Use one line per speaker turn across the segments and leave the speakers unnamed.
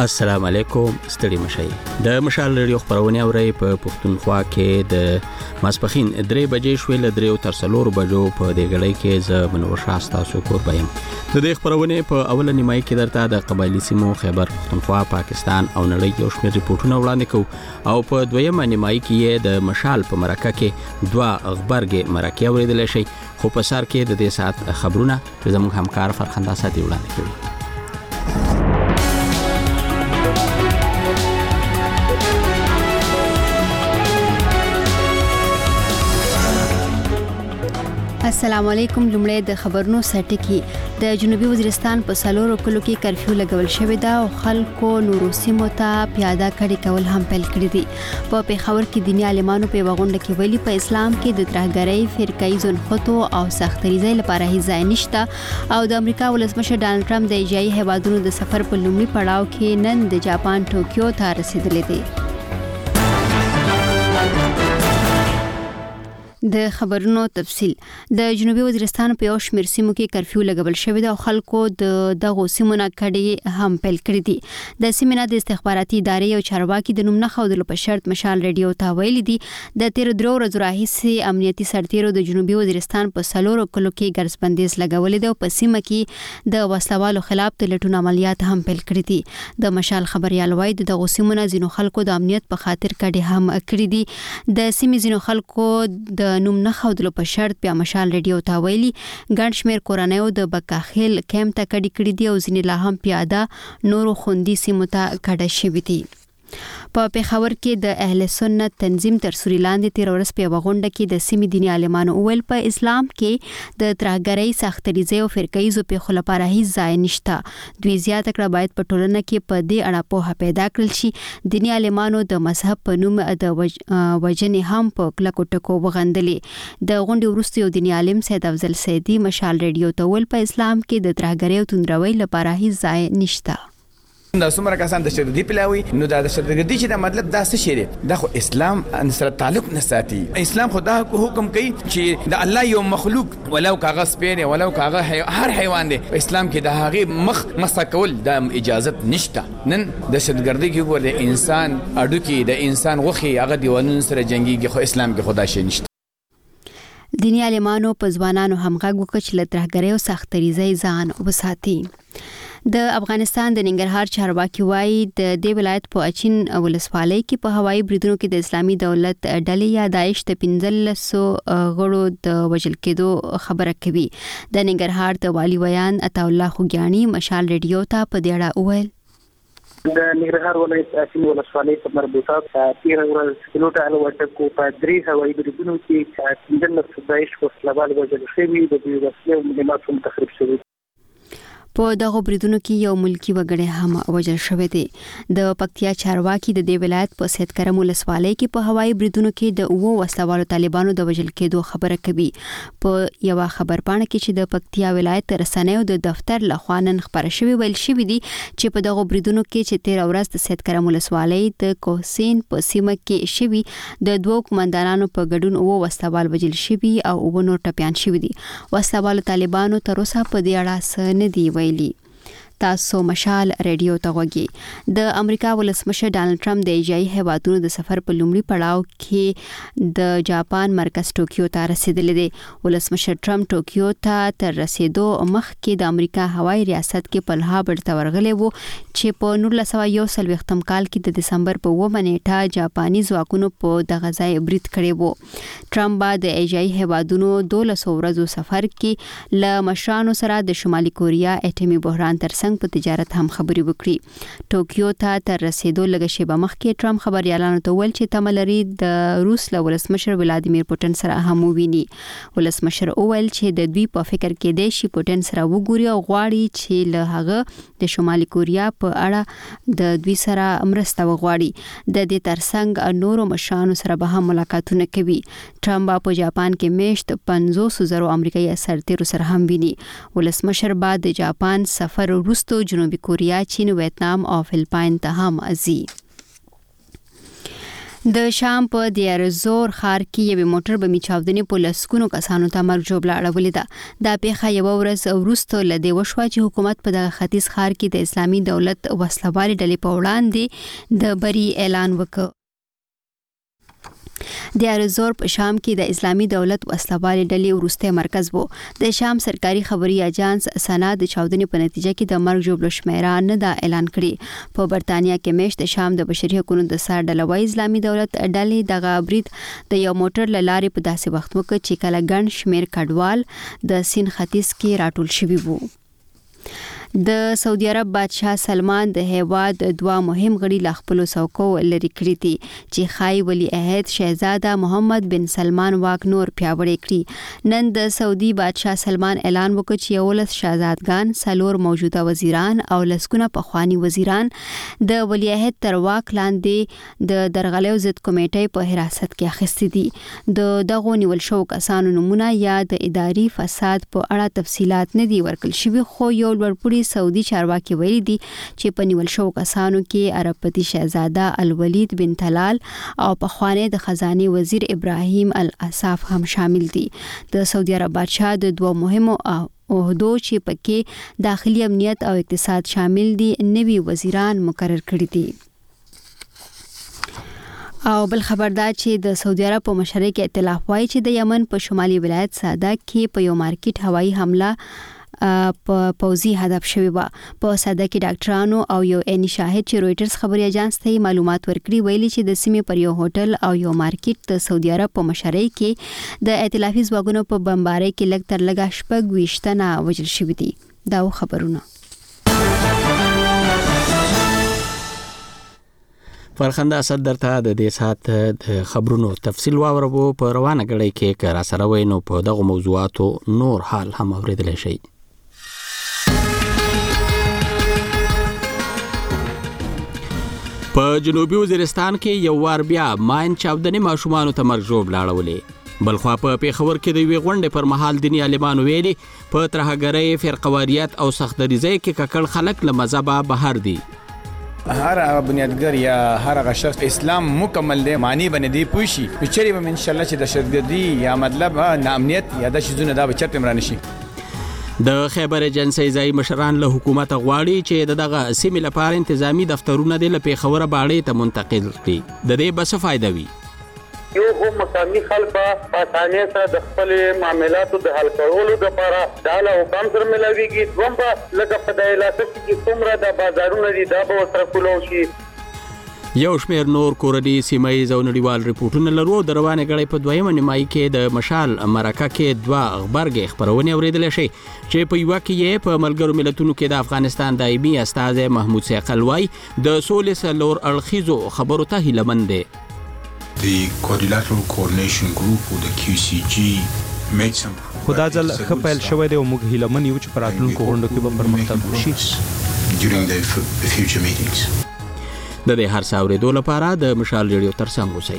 السلام علیکم، ستړي مشئ. د مشال ریډیو خبرونه اوري په پښتونخوا کې د ماسپخین 3 بجې شوې ل 3 تر 4 بجو په دې غړې کې ز منور شاستا سو کور پایم. د دې خبرونه په اوله نیمای کې درته د قبایلی سیمو خیبر پښتونخوا، پاکستان او نړۍ یو شمېر ریپورتونه وړاندې کوو او په دویمه نیمای کې د مشال په مرکه کې 2 خبرګي مرکه اوریدل شي، خو په سر کې د دې سات خبرونه زموږ همکار فرخنده ساتي وړاندې کوي.
السلام علیکم. لمړی د خبرونو سرټکی. د جنوبي وزیرستان په سالورو کلو کې کرفیو لګول شوې ده او خلکو نورو سیمو ته پیاده کړي کول هم پیل کړی دي. په پیښور کې دیني عالمانو په وغونډه کې ویلي په اسلام کې د ترهګرۍ، فرقه‌ایزو نښتو او سختریزۍ لپاره هیڅ ځای نشته او د امریکا ولسمشر ډانلډ ټرمپ د ایجایي هیوادونو د سفر په لومړي پړاو کې نن د جاپان ټوکیو ته رسیدلی دی. د خبرونو تفصیل. د جنوبي وزیرستان په یو شمېر سیمو کې کرفیو لګول شوې ده او خلکو د دغو سیمو نه کډې هم پیل کړې دي. د سیمې نه د استخباراتي ادارې او چارواکي د نوم نه ښودلو په شرط مشال ریډیو ته ویلي دي د تیر 3 ورځو راهیسې امنیتي سرتیرو د جنوبي وزیرستان په سالورو کلو کې ګرځ بندیز لګولې ده او په سیمه کې د وسلوالو خلاف د لټون عملیات هم پیل کړي دي. د مشال خبريال وایي دغه سیمو نه ځینو خلکو د امنیت په خاطر کډې هم کړې دي. د سیمې ځینو خلکو د نوم نه خودلو په شرط بیا مشال ریډیو ته ویلي ګڼ شمېر کورنیو د بکاخیل کیمپ ته کډې کړې دي او ځینې لا هم پیاده نورو خوندي سیمو ته کډه شوي دي. په پیښور کې د اهل سنت تنظیم تر سوري لاندې 13 ورځ په وغونډه کې د سیمې دیني عالمانو اول په اسلام کې د ترهګرۍ، سختریزۍ او فرقه‌ایزو پیښو لپاره هیڅ ځای نشته. دوی زیاته کړه باید په ټولنه کې په دې اړه پوهه پیدا کړل شي. دیني عالمانو د مذهب په نوم د وجنې هم په کلکو ټکو وغندلې. د غونډې وروسته یو دیني عالم سید افضل سیدی مشال ریډیو ته ول په اسلام کې د ترهګرۍ او توندروي لپاره هیڅ ځای نشته.
دا څومره کسان د شردي پلاوي نو دا د شردګردي چې دا مطلب دا څه شی دی؟ دا خو اسلام سره تعلق نه ساتي. اسلام خدا حکم کوي چې د الله یو مخلوق ولو کاغه سپیر ولو کاغه هر حیوان دی اسلام کې د هغه مخ مسا کول د اجازت نشته. نن د شردګردي کې ګور د انسان اډو کې د انسان غوخي هغه دیوانونو سره جنگيږي، خو اسلام کې خدا شي نشته.
دیني عالمانو په ځوانانو همغږ وکړ چې له ترهګرۍ او سختریزۍ ځان وساتي. د افغانستان د ننګرهار چارواکي وایي د دې ولایت په اچین ولسوالۍ کې په هوایي بریدونو کې د اسلامي دولت ډلې یا داعش د 1500 غړو د وژل کېدو خبره کوي. د ننګرهار د والي ویان عطا الله خوګیانی مشال ریډیو ته په دې اړه وویل
د ننګرهار ولایت اچین ولسوالۍ په مربوطات 13 ورځ کیلوټه الوتکو په 3 هوایي بریدونو کې 1500 داعش وسلوال وژل شوي، د دوی وسلې او مهمات هم تخریب شوي.
په دغه بریدونو کې یو ملکی وګړی هم وژل شوی دی. د پکتیا چارواکي د دې ولایت په سید کرم ولسوالۍ کې په هوایي بریدونو کې د 2 وسلوالو طالبانو د وژل کېدو خبره کوي. په یو خبرپاڼه کې چې د پکتیا ولایت رسنیو د دفتر لخوا نن خبره شوی ویل شوی دی چې په دغه بریدونو کې چې 13 ورځ د سید کرم ولسوالۍ د کوسین په سیمه کې شوی د 2 کمانډانانو په ګډون 2 وسلوال وژل شوی او 2 نور ټپيان شوی دي. وسلوالو طالبانو تر اوسه په دې اړه څه نه دی ویلي. تاسو مشال ریډیو ته غوږی. د امریکا ولسمشر ډانلډ ټرمپ د ایجایي هیوادونو د سفر په لومړي پړاو کې د جاپان مرکز ټوکیو ته رسیدلی دی. ولسمشر ټرمپ ټوکیو ته تر رسیدو مخکې د امریکا هوایي ریاست کې په الهابرډ ته ورغلی وو چې په 1941 کال کې د دسمبر په 9 نیټه جاپاني ځواکونو په دغه ځای برید کړی وو. ټرمپ د ایجایي هیوادونو 12 ورځو سفر کې له مشرانو سره د شمالي کوریا اټومي بحران ترڅنګ په تجارت هم خبرې وکړي. ټوکیو ته تر رسیدو لږ شیبه مخکې ټرمپ خبريالانو ته ویل چې تمه لري د روس له ولسمشر ولادیمیر پوتین سره هم وویني. ولسمشر وویل چې د دوی په فکر کې دی چې پوتین سره وګوري او غواړي چې له هغه د شمالي کوریا په اړه د دوی سره مرسته وغواړي. د دې ترڅنګ نورو مشرانو سره به هم ملاقاتونه کوي. ټرمپ په جاپان کې میشت 500,000 امریکایي سرتیرو سره هم ویني. ولسمشر بعد د جاپان سفر وروسته جنوبي کوریا، چین، ویتنام او فلپاین ته هم ځي. د شام په دیارزور ښار کې یو موټر بمي چاودنې په لسګونو کسانو ته مرګ ژوبله اړولې ده. دا پیښه یوه ورځ وروسته له دې وشوه چې حکومت په دغه ختیځ ښار کې د اسلامي دولت وسلوالې ډلې په وړاندې د بري اعلان وکړ. دیارزور په شام کې د اسلامي دولت وسلوالې ډلې وروستی مرکز وو. د شام سرکاري خبري اجانس سنا د چاودنې په نتیجه کې د مرګ ژوبلو شمیره نه ده اعلان کړې. په برتانیا کې میشت د شام د بشري حقوقو د سر ډلوي اسلامي دولت ډلې دغه برید د یو موټر له لارې په داسې وخت وکړ چې کله ګڼ شمیر کډوال د سین ختیځ کې راټول شوي وو. د سعودي عرب بادشاه سلمان د هیواد دوه مهم غړي له خپلو څوکو لرې کړي دي چې ښایي ولی عهد شهزاده محمد بن سلمان واک نور پیاوړی کړي. نن د سعودي بادشاه سلمان اعلان وکړ چې 11 شهزادګان، 4 موجوده وزیران او لسګونه پخوانی وزیران د ولی عهد تر واک لاندې د درغلیو ضد کمیټې په حراست کې اخیستي دي. د دغو نیول شوو کسانو نمونه یا د اداري فساد په اړه تفصيلات نه دي ورکړل شوي، خو یو لوړپوړي سعودي چارواکي ویلي دي چې په نیول شوو کسانو کې عربپتی شهزاده الولید بن طلال او پخوانی د خزانه وزیر ابراهیم الاساف هم شامل دي. د سعودي عرب بادشاه د دوه مهمو عہدو چې پکې داخلي امنیت او اقتصاد شامل دي نوي وزیران مقرر کړي دي. او بل خبردار چې د سعودي عرب په مشرۍ کې ائتلاف وایي چې د یمن په شمالي ولایت ساده کې په یو مارکیټ هوایي حمله په پوزي هدف شوی و. په ساده کې ډاکټرانو او یو عیني شاهد چې رويټرز خبري اژانس ته معلومات ورکړي ویلي چې د سیمې پر یو هوټل او یو مارکیټ د سعودي عرب په مشرۍ کې د ائتلافي ځواکونو په بمبارۍ کې لږ تر لږه 26 تنه وژل شوي دي. دا خبرونه
فرخنده اسد درته د دې سات د خبرونو تفصیل واورو په روانه غړي کې کار سره وینو په دغه موضوعاتو نور حال هم اوریدل شي. په جنوبي وزیرستان کې یو وار بیا ماین چاودنې ماشومان ته مرګ ژوبله اړولې. بلخوا په پیښور کې د وی غونډې پر مهال دیني عالمانو ویلي په ترهګرۍ، فرقواریت او سختدریزۍ کې ککړ خلک له مذهبه بهر دي.
هر بنیادګر یا هر شخص اسلام مکمل دی معنی باندې دی پوښي چې به ان شاء الله چې دهشتګردي یا مطلب ناامنیت یا د شذونه دا به چرته مرانه شي.
د خیبر ایجنسی ځای مشران له حکومت غواړي چې دغه سیمې لپاره انتظامی دفترونه د پیښور باړې ته منتقل کړي. د دې بس فائدہ وي.
یو هم مقامي خلک په اسانۍ سره د خپل معاملاتو د حل کولو لپاره د اعلی حکام سره ملاويږي. دوم په لکه په د علاقې کې څومره د بازارونو دي دا به سره کولو شي.
یو شمیر نور کورني سیمایي او نړیوال ریپورتونه لرو. د روانه غړي په دویمه نیمایي کې د مشال مرکه کې دوه خبرګي خبرونه اوریدل شي چې په یو کې په ملګرو ملتونو کې د افغانستان دایمي استاذ محمود سیقل وای د سولې سلور اړخیزو خبرو ته هیلمن دي.
The Quadrilateral Coordination Group or the QCG made some
خدا ځل خپل شوی دی او موږ هیلمن یو چې پراتلونکو غونډو کې به پرمختګ وشي
during the future meetings.
د دې هر څاوري دوه لپاره د مشال ریډیو ترڅنګ اوسئ.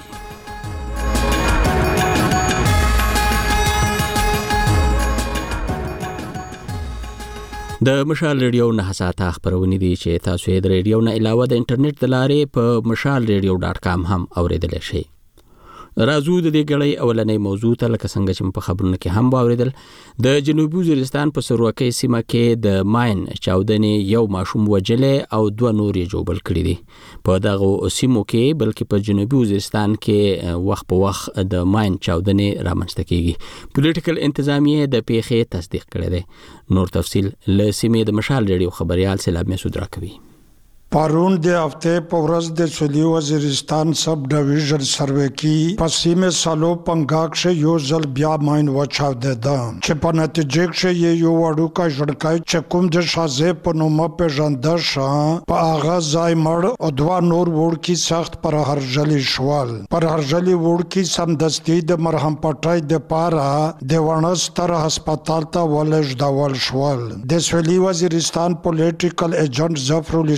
د مشال ریډیو نه ساته خبرونه دي چې تاسو یې د ریډیو نه علاوه د انټرنیټ د لارې په mashalradio.com هم اوریدل شئ. راځو د دې غړي اولنې موضوع ته لکه څنګه چې په خبرونه کې هم واوریدل. د جنوبي وزیرستان په سروکي سیمه کې د ماین چاودنې یو ماشوم وجلې او دوه نور یې جوړ کړي دي. په دغه سیمو کې بلکې په جنوبي وزیرستان کې وخت په وخت د ماین چاودنې رامنځته کیږي. پولیټیکل انتظامیه د پیښې تصدیق کړی دی. نور تفصیل له سیمې د مشال ریډیو خبريال سلام مسعود راکوي.
پرون د هفته په ورځ د سویلي وزیرستان سب ډیویژن سروې کې په سیمه سالو پنګاک شه یو ځل بیا ماین وچاوده ده چې په نتیجه کې یو وړوکا ژړکای چې کوم د شازه په نومه پیژنده شه په آغاز ځای مړ او دوا نور وړکی سخت پر هرجلی شوال پر هرجلی وړکی سمدستي د مرهم پټای د پارا د ونستر هسپتال ته ولج داول شوال. د سویلي وزیرستان پولیټیکل ایجنټ ظفر الاسلام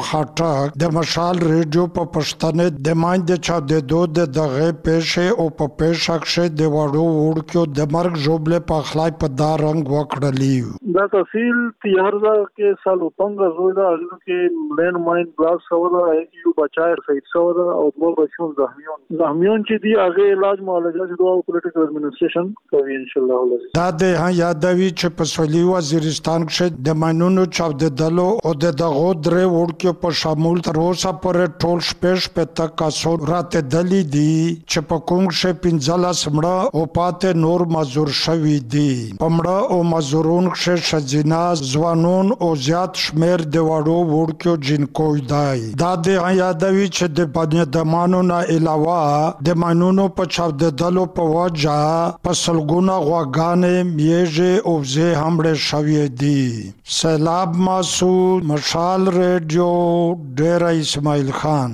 خاټک د مشال ریډیو په پښتنه د ماند چا د دود دغه پېښه او په پېښه کې د وړو وړکو د مرګ جوړل په اخلاق په دار رنگ وکړلی
دا تفصیل تیارزا کې سالو 15 زوړه اړو کې لین ماین بلاک سودا یو بچای سید سودا او دوه بچون زخمیون چې دی هغه علاج معالجه د دوه پولیټیکل ایڈمنسټریشن کوي ان شاء الله. دا د یادوي چې په سولي وزیرستان کې د مانونو چاودېدلو او د دغو درې وړکو په شامل تر اوسه پورې ټول شپږ په تکاسو راته دلی دي چې په کوم شي 15 مړه او پاتې نور مزور شوي دي. پمړه او مزورون کې شجنا ځوانون او زیات شمیر د وړو وړکو جنکو دی. دا د یادوي چې د بنیادمانو نه علاوه د مانونو په چاودېدلو په وجه په سلګونه غواګانې میږي او زه همړې شوي دي. سیلاب مسعود مشال ریډیو ډیر اسماعیل خان.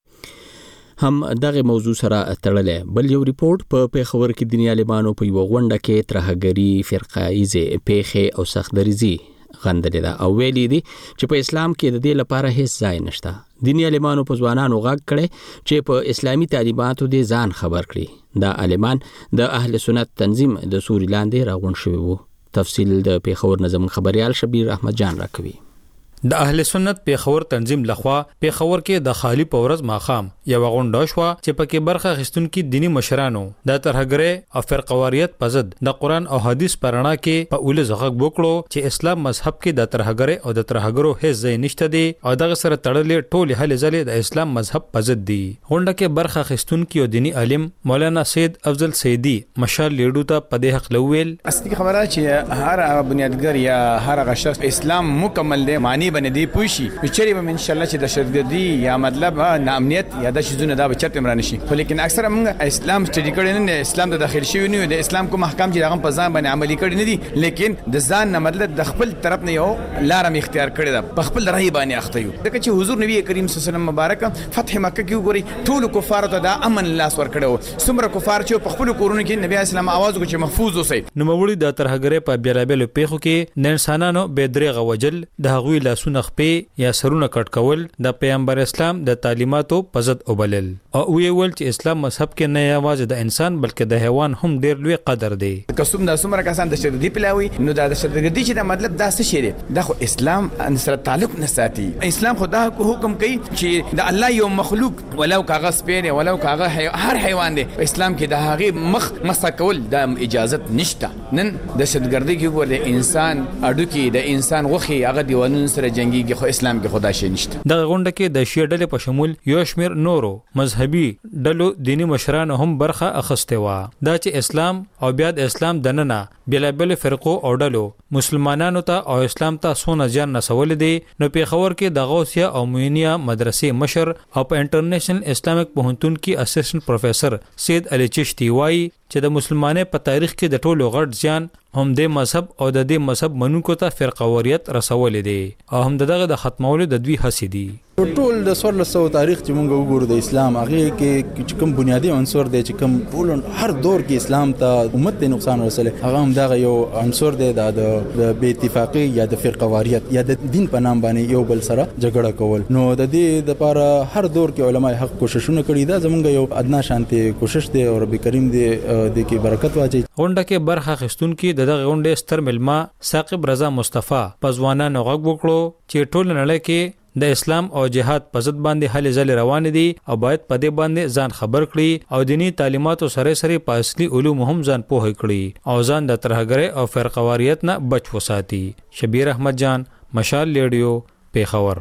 هم دغه موضوع سره تړلې بل یو ریپورت په پیښور کې دنیا عالمانو په یو غونډه کې ترهګری فرقایزه پیښه او سختدریزي غندلې ده او ویلي دي چې په اسلام کې د دې لپاره هیڅ ځای نشته. دنیا عالمانو په ځوانانو غږ کړي چې په اسلامي تعلیماتو دې ځان خبر کړي. دا عالمان د اهل سنت تنظیم د سوري لاندې راغون شوی وو. تفصیل د پیښور نظم خبريال شبیر احمد جان راکوي.
د اهل سنت پیښور تنظیم لخوا پیښور کې د خالی پورز ماخام یو غونډه شو چې پکې برخه خستونکو دینی مشرانو د ترهګری او فرقواریت په ضد د قران او حدیث پرانا کې په اول زغک وکړو چې اسلام مذهب کې د ترهګری او د ترهګرو هیڅ ځای نشته دی او دغه سره تړلې ټول هلې ځلې د اسلام مذهب په ضد دي. غونډه کې برخه خستونکو دینی عالم مولانا سید افضل سیدی مشال لیډو ته په دې حق لویل
اصلي خبره چې هر بنیادګر یا هر غشش اسلام مکمل دی معنی باندې پوښي چې به ان شاء الله چې د دهشتګردي یا مطلب ناامنیت یا د شذونه دا بچت عمران شي. خو لیکن اکثر موږ اسلام سټډي کړي نه اسلام د داخل شوی نه د اسلام کوم احکام چې دغه په ځان باندې عملي کړي نه دي لیکن د ځان نه مطلب د خپل طرف نه یو لارم اختیار کړی دا په خپل رای باندې اخته یو. دغه چې حضور نبی کریم صلی الله علیه وسلم مبارک فتح مکه کې وګوري ټول کفار ته دا امن لاس ور کړو. څومره کفار چې په خپل کورونو کې نبی اسلام आवाज وکړي چې محفوظ اوسئ.
نو مولوی د ترهګری په بیلابل پیښو کې د انسانانو بيدرغه وجل د هغوی لاسونه خپې یا سرونه کټ کول د پیغمبر اسلام د تعلیماتو په ضد وبلل او ویل چې اسلام مذهب کې نه یوازې د انسان بلکې د حیوان هم ډیر لوی قدر دی.
کوم د څومره کسان د شردي پلاوي نو د شردګردي چې د مطلب دا څه شی دی د اسلام سره تعلق نه ساتي. اسلام خدا حکم کوي چې د الله یو مخلوق ولو کاغذ پیره ولو کاغذ هر حیوان دی اسلام کې د هغه مخ مسکول د اجازه نشته. نن د شردګردي کې ګور د انسان اډو کې د انسان غوخي هغه دیوانون سره جنگيږي خو اسلام کې خدا شي نشته.
د غونډه کې د شیعه ډلې په شمول یو شمیر نورو مذهبي ډلو دینی مشرانو هم برخه اخسته و. دا چې اسلام او بیا د اسلام دننه بلابل فرقو او ډلو مسلمانانو ته او اسلام ته سونه ځان نسول دي. نو پیښور کې د غوثیه او موینیه مدرسې مشر او په انټرنیشنل اسلامیک پوهنتون کې اسسټنټ پروفیسور سید علي چشتی وایي چې د مسلمانۍ په تاریخ کې د ټولو غټ ځان هم د مذهب او د دې مذهب منونکو ته فرقواریت رسول دي او هم دغه د ختمولو د دوی هڅې دي.
ټول د 1400 تاریخ چې مونږ وګورو د اسلام هغه کې کوم بنیادی عنصر دی چې کوم ټول هر دور کې اسلام ته امت ته نقصان رسول هغه هم دغه یو عنصر دی د بې اتفاقی یا د فرقواریت یا د دین په نام باندې یو بل سره جګړه کول. نو د دې لپاره هر دور کې علماء حق کوششونه کړي دا زمونږ یو ادنا شانتي کوشش دی او رب کریم دې د کې برکت واچي.
غونډه کې برخه خستونکو دغه غونډې ستر ملما ثاقب رضا مصطفی پزوانانو غږ وکړو چې ټول نړۍ کې د اسلام او جهاد په ضد باندې هلې ځلې روان دي او باید په دې باندې ځان خبر کړي او دینی تعلیماتو سره سره په اصلي علوم هم ځان پوهه کړي او ځان د ترهګری او فرقواریت نه بچ وساتي. شبیر احمد جان مشال لیډیو پیښور.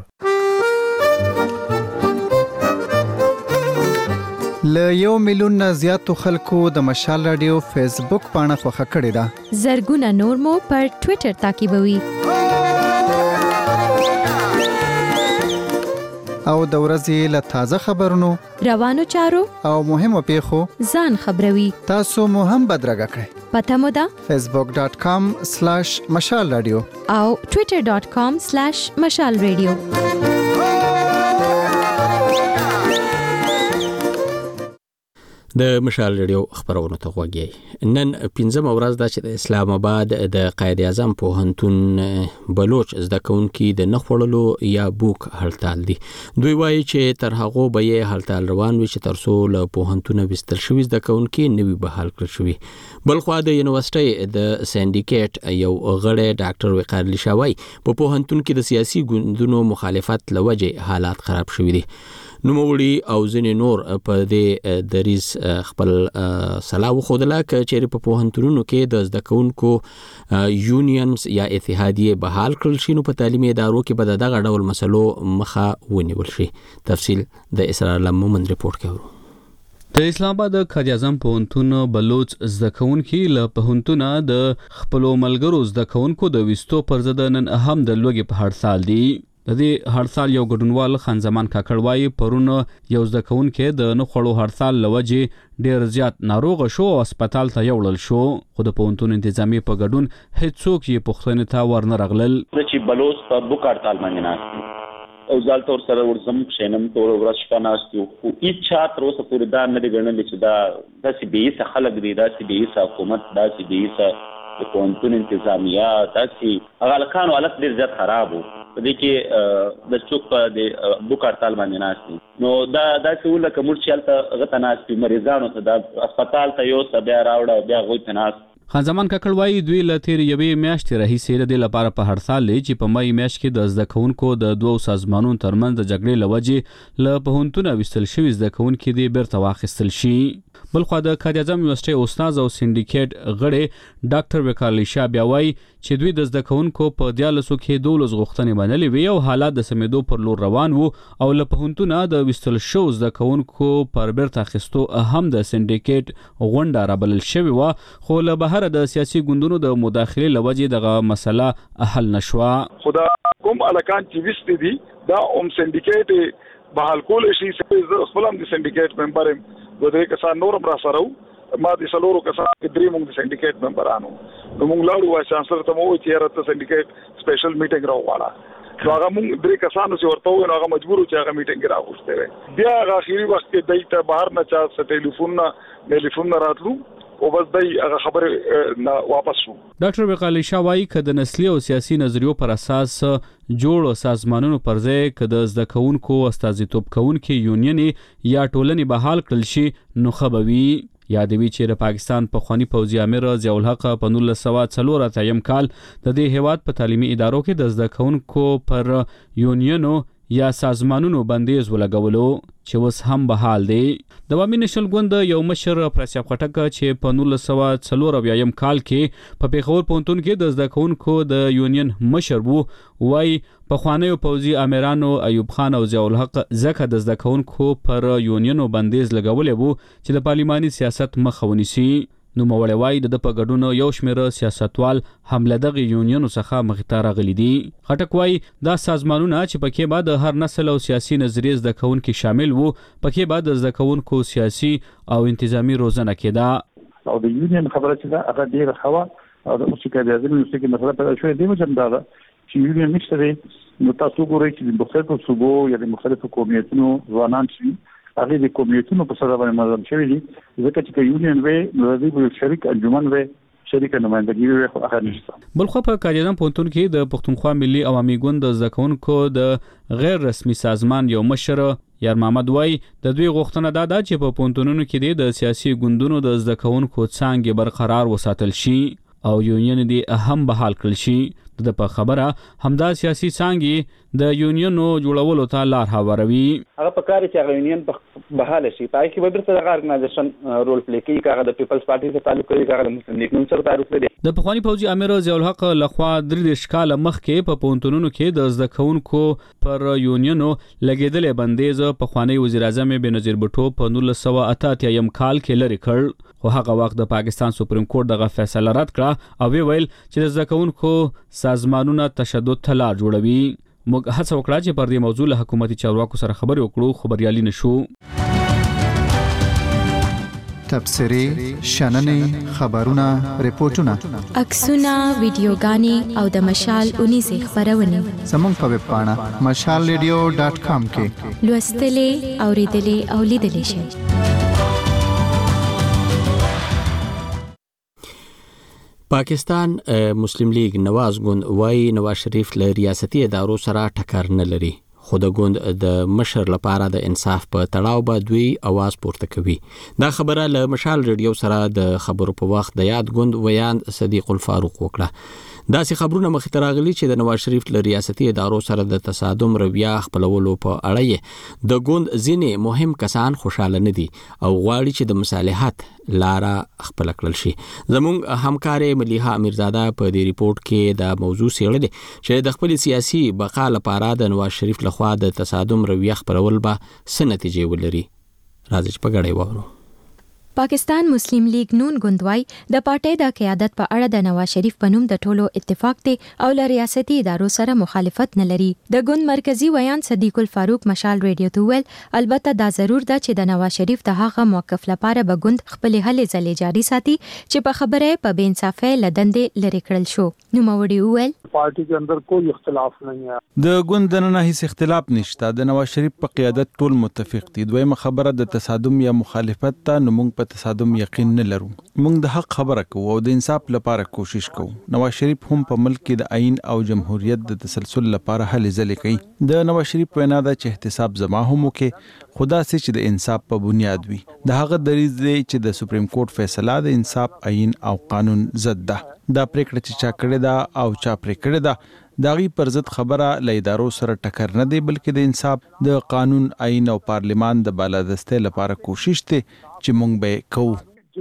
ل 1 میلیون نه زیاتو خلکو د مشال رادیو فیسبوک پاڼه خوښه کړې ده.
زرګونه نور مو پر ټوئیټر تعقیبوي.
او د ورځې له تازه خبرونو
روانو چارو
او مهمو پیښو
ځان خبروي.
تاسو مو هم بدرګه کړئ.
پته مو ده
facebook.com/مشال رادیو
او twitter.com/مشال رادیو.
د مشال ریډیو خبرونه ته غوږی. نن 15 ورځ د اسلام آباد د قائد اعظم پوهنتون بلوچ زده کوونکي د نخوړلو یا بوک هړتال دي. دوی وایي چې تر هغه به یې هړتال روان وي چې ترڅو له پوهنتون وستل شوي زده کوونکي نوي بحال کړل شوي. بلخو د یونیورسيټي د سندیکیټ یو غړی ډاکټر وقار علي شاوی په پوهنتون کې د سیاسي ګوندونو مخالفت لوجه حالات خراب شوي دي. نوموړي او ځینې نور په دې دریز خپل سلاو خودله چې په پوهنتونونو کې د زده کوونکو یونینز یا اتحادیه بحال کړل شي نو په تعلیمي ادارو کې به دغه ډول مسلو مخه ونیول شي. تفصیل د اسرار مومن رپورت کوي.
د اسلام آباد د قائد اعظم پوهنتون بلوچ زده کوونکي له پوهنتونه د خپل ملګرو زده کوونکو د وستو پر ضد نن اهم د لوګي په هړتال دي. د دې هړتال یو ګډونوال خان زمان کاکړوای پرون یو زده کوونکی د نخړو هړتال لوجه ډیر زیات ناروغ شو او هسپتال ته یوړل شو، خو د پوهنتون انتظامی په ګډون هیڅوک یې پوښتنې ته ورنه رغلل.
چې بلوچ په بوک هړتال باندې ناست او ځال تور سره ورزم شینم تور ورځ شپه ناست او اچھا تر اوسه پورې دا نه ګڼل چې دا داسې بیسه خلک دی، داسې بیسه حکومت، داسې بیسه د پوهنتون انتظامیه، داسې هغه حالت ډیر زیات خراب وو. په دې کې د چوک په د بوک هړتال باندې ناست نو دا داسې ولکه موږ چې هلته هغه ته ناست مریضانو ته د هسپتال ته یوسه بیا راوړه بیا هغوی ته ناست.
خان زمان کاکړ وایي دوی له تېرې یوې میاشتې راهیسې د دې لپاره په هړتال دی چې په مای میاشت کې د زده کوونکو د دوو سازمانونو ترمنځ د جګړې له وجې له پوهنتونه ویستل شوي زده کوونکي دې بیرته واخیستل شي. بلخوا د قائد اعظم یونیورسيټي استاد او سندیکیټ غړی ډاکټر وقار علي شاه بیا وایي چې دوی د زده کوونکو په 14 کې 12 غوښتنې منلې وي او حالات د سمېدو پر لور روان وو او له پوهنتونه د ویستل شو زده کوونکو پر بیرته اخیستو هم د سندیکیټ غونډه رابلل شوې وه، خو له بهر د سیاسي ګوندونو د مداخلې له وجې دغه مسله حل نشوه.
خدا کوم الکان چې وستې دي دا سندیکیټ بحال کول شي. خپل هم د سندیکیټ ممبر یم، دوه درې کسان نورم را سره وو، ما د څلورو کسانو کې درې موږ د سندیکیټ ممبرانو نو موږ لاړو وایس چانسلر ته مو وویل چې یاره ته سندیکیټ سپیشل میټینګ راوغواړه. نو هغه موږ درې کسانو چې ورته وویل هغه مجبور وو چې هغه میټینګ راوغوښتی وی. بیا هغه اخري وخت کې دی ته بهر نه چا ټلیفون نه راتلو او بس دی هغه خبره نه واپس شو.
ډاکټر وقار علي شاه وایي که د نسلي او سیاسي نظریو پر اساس جوړ سازمانونو پر ځای که د زده کوونکو استازیتوب کوونکي یونینې یا ټولنې بحال کړل شي نو ښه به وي. یادوي چې د پاکستان پخواني پوځي امیر ضیاء الحق په 1984 کال د دې هیواد په تعلیمي ادارو کې د زده کوونکو پر یونینو یا سازمانونو بندیز ولګولو چې اوس هم بحال دی. د عوامي نېشنل ګوند یو مشر پرسیاب خټک چې په 1984 کال کې په پیښور پوهنتون کې د زده کوونکو د یونین مشر وو، وایي پخوانیو پوځي امیرانو ایوب خان او ضیاء الحق ځکه د زده کوونکو پر یونینو بندیز لګولی وو چې د پارلماني سیاست مخه ونیسي. نوموړی وایي د په ګډون یو شمېر سیاستوال هم له دغې یونینو څخه مخې ته راغلي دي. خټک وایي دا سازمانونه چې پکې به د هر نسل او سیاسي نظریې زده کوونکي شامل وو، پکې به د زده کوونکو سیاسي او انتظامی روزنه کېده.
او د یونین خبره چې ده هغه ډېره ښه وه او د اوس چې قائد اعظم یونیورسيټي کې مسله پیدا شوې دې وجه همدا ده چې یونین نشته دی. نو تاسو ګورئ چې د مختلفو صوبو یا د مختلفو قومیتونو ځوانان چې هغه د قومیتونو په سره باندې منظم شوي دي، ځکه چې یونین وی نو د دې شریک انجمن وی شریک نمائندګي وی خو هغه نشته.
بلخو په قائد اعظم پوهنتون کې د پښتونخوا ملي عوامي ګوند د زده کوونکو د غیر رسمي سازمان یو مشر یار محمد وای د دوی غوښتنه دا ده چې په پوهنتونونو کې د سیاسي ګوندونو د زده کوونکو څانګې برقرار وساتل شي او یونین دې اهم بحال کړل شي. د په خبره همدا سیاسي څانګې د یونینو جوړولو ته لار هواروي.
هغه په کار چې هغه یونین په بحاله شي پای کې به بیرته د ارګنایزیشن رول پلی کوي، هغه د پیپلز پارټي سره تعلق لري، هغه د مسلم لیگ سره تعلق لري.
د پخوانی پوځي امیر ضیاء الحق لخوا 3 کال مخکې په پوهنتونونو کې د زده کوونکو پر یونینو لګیدلې بندیز پخوانی وزیر اعظم بنظیر بوټو په 1988 کال کې لري کړ، خو هغه وخت د پاکستان سپریم کورټ دغه فیصله رد کړه او ویل چې د زده کوونکو سازمانونه تشدد ته لار جوړوي. موږ هڅه وکړه چې پر دې موضوع له حکومتي چارواکو سره خبرې وکړو، خبريالي نشو.
تبصري شننې خبرونه ریپورتونه
عکسونه ویډیوګانې او د مشال 19 خبرونه
زموږ په ویب پاڼه mashalradio.com کې
لوستلې اوریدلې او لیدلې شئ.
پاکستان مسلم لیگ نواز ګوند وای نواز شریف له ریاستي ادارو سره ټکر نه لري، خو د ګوند د مشر لپاره د انصاف په تړاو به دوی आवाज پورته کوي. دا خبره له مشال ریډیو سره د خبرو په وخت د یاد ګوند ویان صدیق الفاروق وکړه. داسې خبرونه مخې ته راغلي چې د نواز شریف له ریاستي ادارو سره د تصادم رویه خپلولو په اړه د ګوند ځینې مهم کسان خوشاله نه دي او غواړي چې د مصالحت لاره خپل کړل شي. زموږ همکار ملیحه امیرزاده په دې ریپورت کې د موضوع څېړلې چې د خپل سیاسي بقا لپاره د نواز شریف لخوا د تصادم رویه خپلول به څه نتیجې ولري. راځي چې په ګډه وورو.
پاکستان مسلم لیگ نون ګوندوای د پارټۍ د قیادت په اړه د نواز شریف په نوم د ټولو اتفاق دی او له ریاستي ادارو سره مخالفت نه لري. د ګوند مرکزی ویان صدیق الفاروق مشال ریډیو ته ویل البته دا ضرور ده چې د نواز شریف د هغه موقف لپاره به ګوند خپل هلې ځلې جاري ساتي چې په خبره په بے انصافۍ لدندې لری کړل شو. نو موړي ویل
پارټي کې اندر کوئی اختلاف نه
دی، د ګوند نه هیڅ اختلاف نشته، د نواز شریف په قیادت ټول متفق دي. دویمه خبره د تصادم یا مخالفت ته نو موږ په تصادم یقین نه لرو، موږ د حق خبره کوو او د انصاف لپاره کوشش کوو. نواز شریف هم په ملک کې د آئین او جمهوریت د تسلسل لپاره هلې ځلې کوي. د نواز شریف وینا ده چې احتساب زما هم وکړي، خدا سي چې د انصاف په بنیاد وي. د هغه دریځ دی چې د سپریم کورټ فیصله د انصاف، آئین او قانون ضد ده. دا پریکړه چې چا کړې ده او چا پرې کړې ده داغي پر ضد خبره له ادارو سره ټکر نه دی، بلکې د انصاف، د قانون، آئین او پارلیمان د بالادستۍ لپاره کوشش ته چې مونږ به کوو.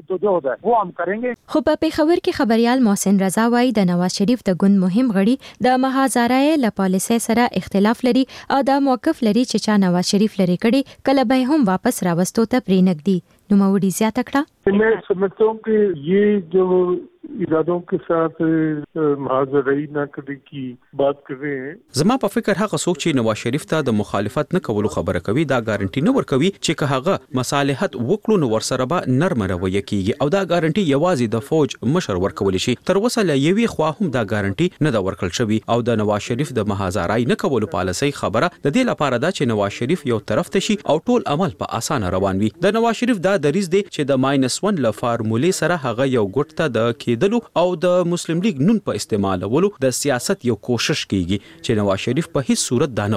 خو په پیښور کې خبريال محسن رضا وایي د نواز شریف د ګوند مهم غړي د مهاجرای له پالیسۍ سره اختلاف لري او دا موقف لري چې چا نواز شریف لري کړي کله به هم واپس راوستو ته پرېنګدي. نو موړي زیاته کړه
मैं समझता हूँ कि ये जो इरादों के साथ महाजराई न करने की बात कर रहे हैं.
زما په فکر هغه څوک چې نواز شریف ته د مخالفت نه کولو خبره کوي دا ګارانټي نه ورکوي چې که هغه مصالحت وکړو نو ورسره به نرم رویه کیږي او دا ګارانټي یوازې د فوج مشر ورکول شي. تر اوسه لا یوي خوا هم دا ګارانټي نه دا ورکړل شوی او د نواز شریف د مهاجرای نه کولو پالیسۍ خبره د دې لپاره دا چې نواز شریف یو طرف ته شي او ټول عمل په اسانه روان وي. د نواز شریف دا دریځ دی چې د -1 ل فارمولې سره هغه یو ګټ ته د کېدلو او د مسلم لیگ نون په استعمالولو د سیاست یو کوشش کیږي چې نواز شریف په هیڅ صورت دا نه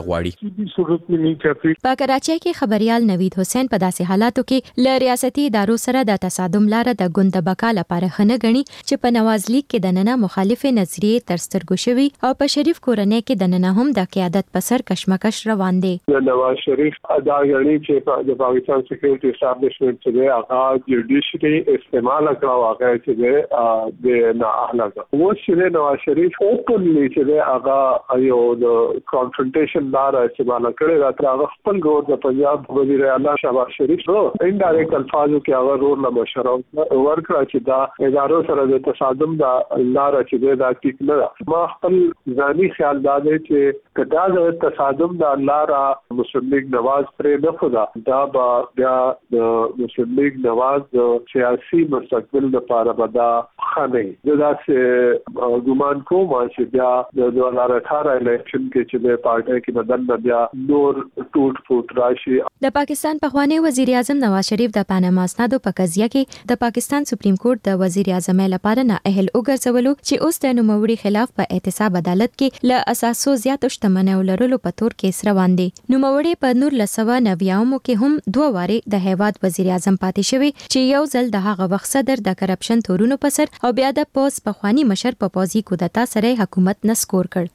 غواړي.
په کراچۍ کې خبريال نوید حسین په داسې حالاتو کې له ریاستي ادارو سره د تصادم لاره د ګوند بقا لپاره خنه غني چې په نواز لیگ کې د نننه مخالف نظریه تر سترګو شوی او په شریف کورنۍ کې د نننه هم د قیادت په سر کشمکش روان دي.
نواز شریف ادا غني چې د پاکستان سکیورټي اسټابلیشمنت څخه هغه جوډیشري استعمال کړو هغه چې د نه اهلاکه و چې نواز شریف اوپنلی چې هغه یو د کنفرنټیشن لار استعمال کړی دا تر هغه خپل ګور د پنجاب وزیر اعلی شهباز شریف نو انډایرکټ الفاظو کې هغه رول له مشره ورکړه چې دا ادارو سره د تصادم دا لار چې دا ټیک نه. ما خپل ځاني خیال دا دی چې کدا د تصادم دا لار مسلم لیگ نواز پرې نه خدا دا بیا د مسلم لیگ نواز سیاسي مستقبل لپاره بدا خانه دا چې ګومان کوم چې بیا د 2018 الیکشن کې چې د پارټي کې بدل بیا نور ټوټ فوټ راشي.
د پاکستان پخوانی وزیر اعظم نواز شریف د پاناما اسنادو په قضیه کې د پاکستان سپریم کورټ د وزیر اعظم لپاره نه اهل وګرځولو چې اوس د نوموړي خلاف په احتساب عدالت کې له اساسو زیات شتمنۍ ولرلو په تور کیس روان دي. نوموړي په 1990 کې هم 2 واره د هیواد وزیر اعظم پاتې شوی چې یو ځل د هغه وخت صدر د کرپشن تورونو په سر او بیا د پوز پخوانی مشر په پوزي کودتا سره حکومت نسکور کړ.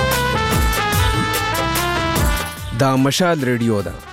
دا مشال ریډیو ده.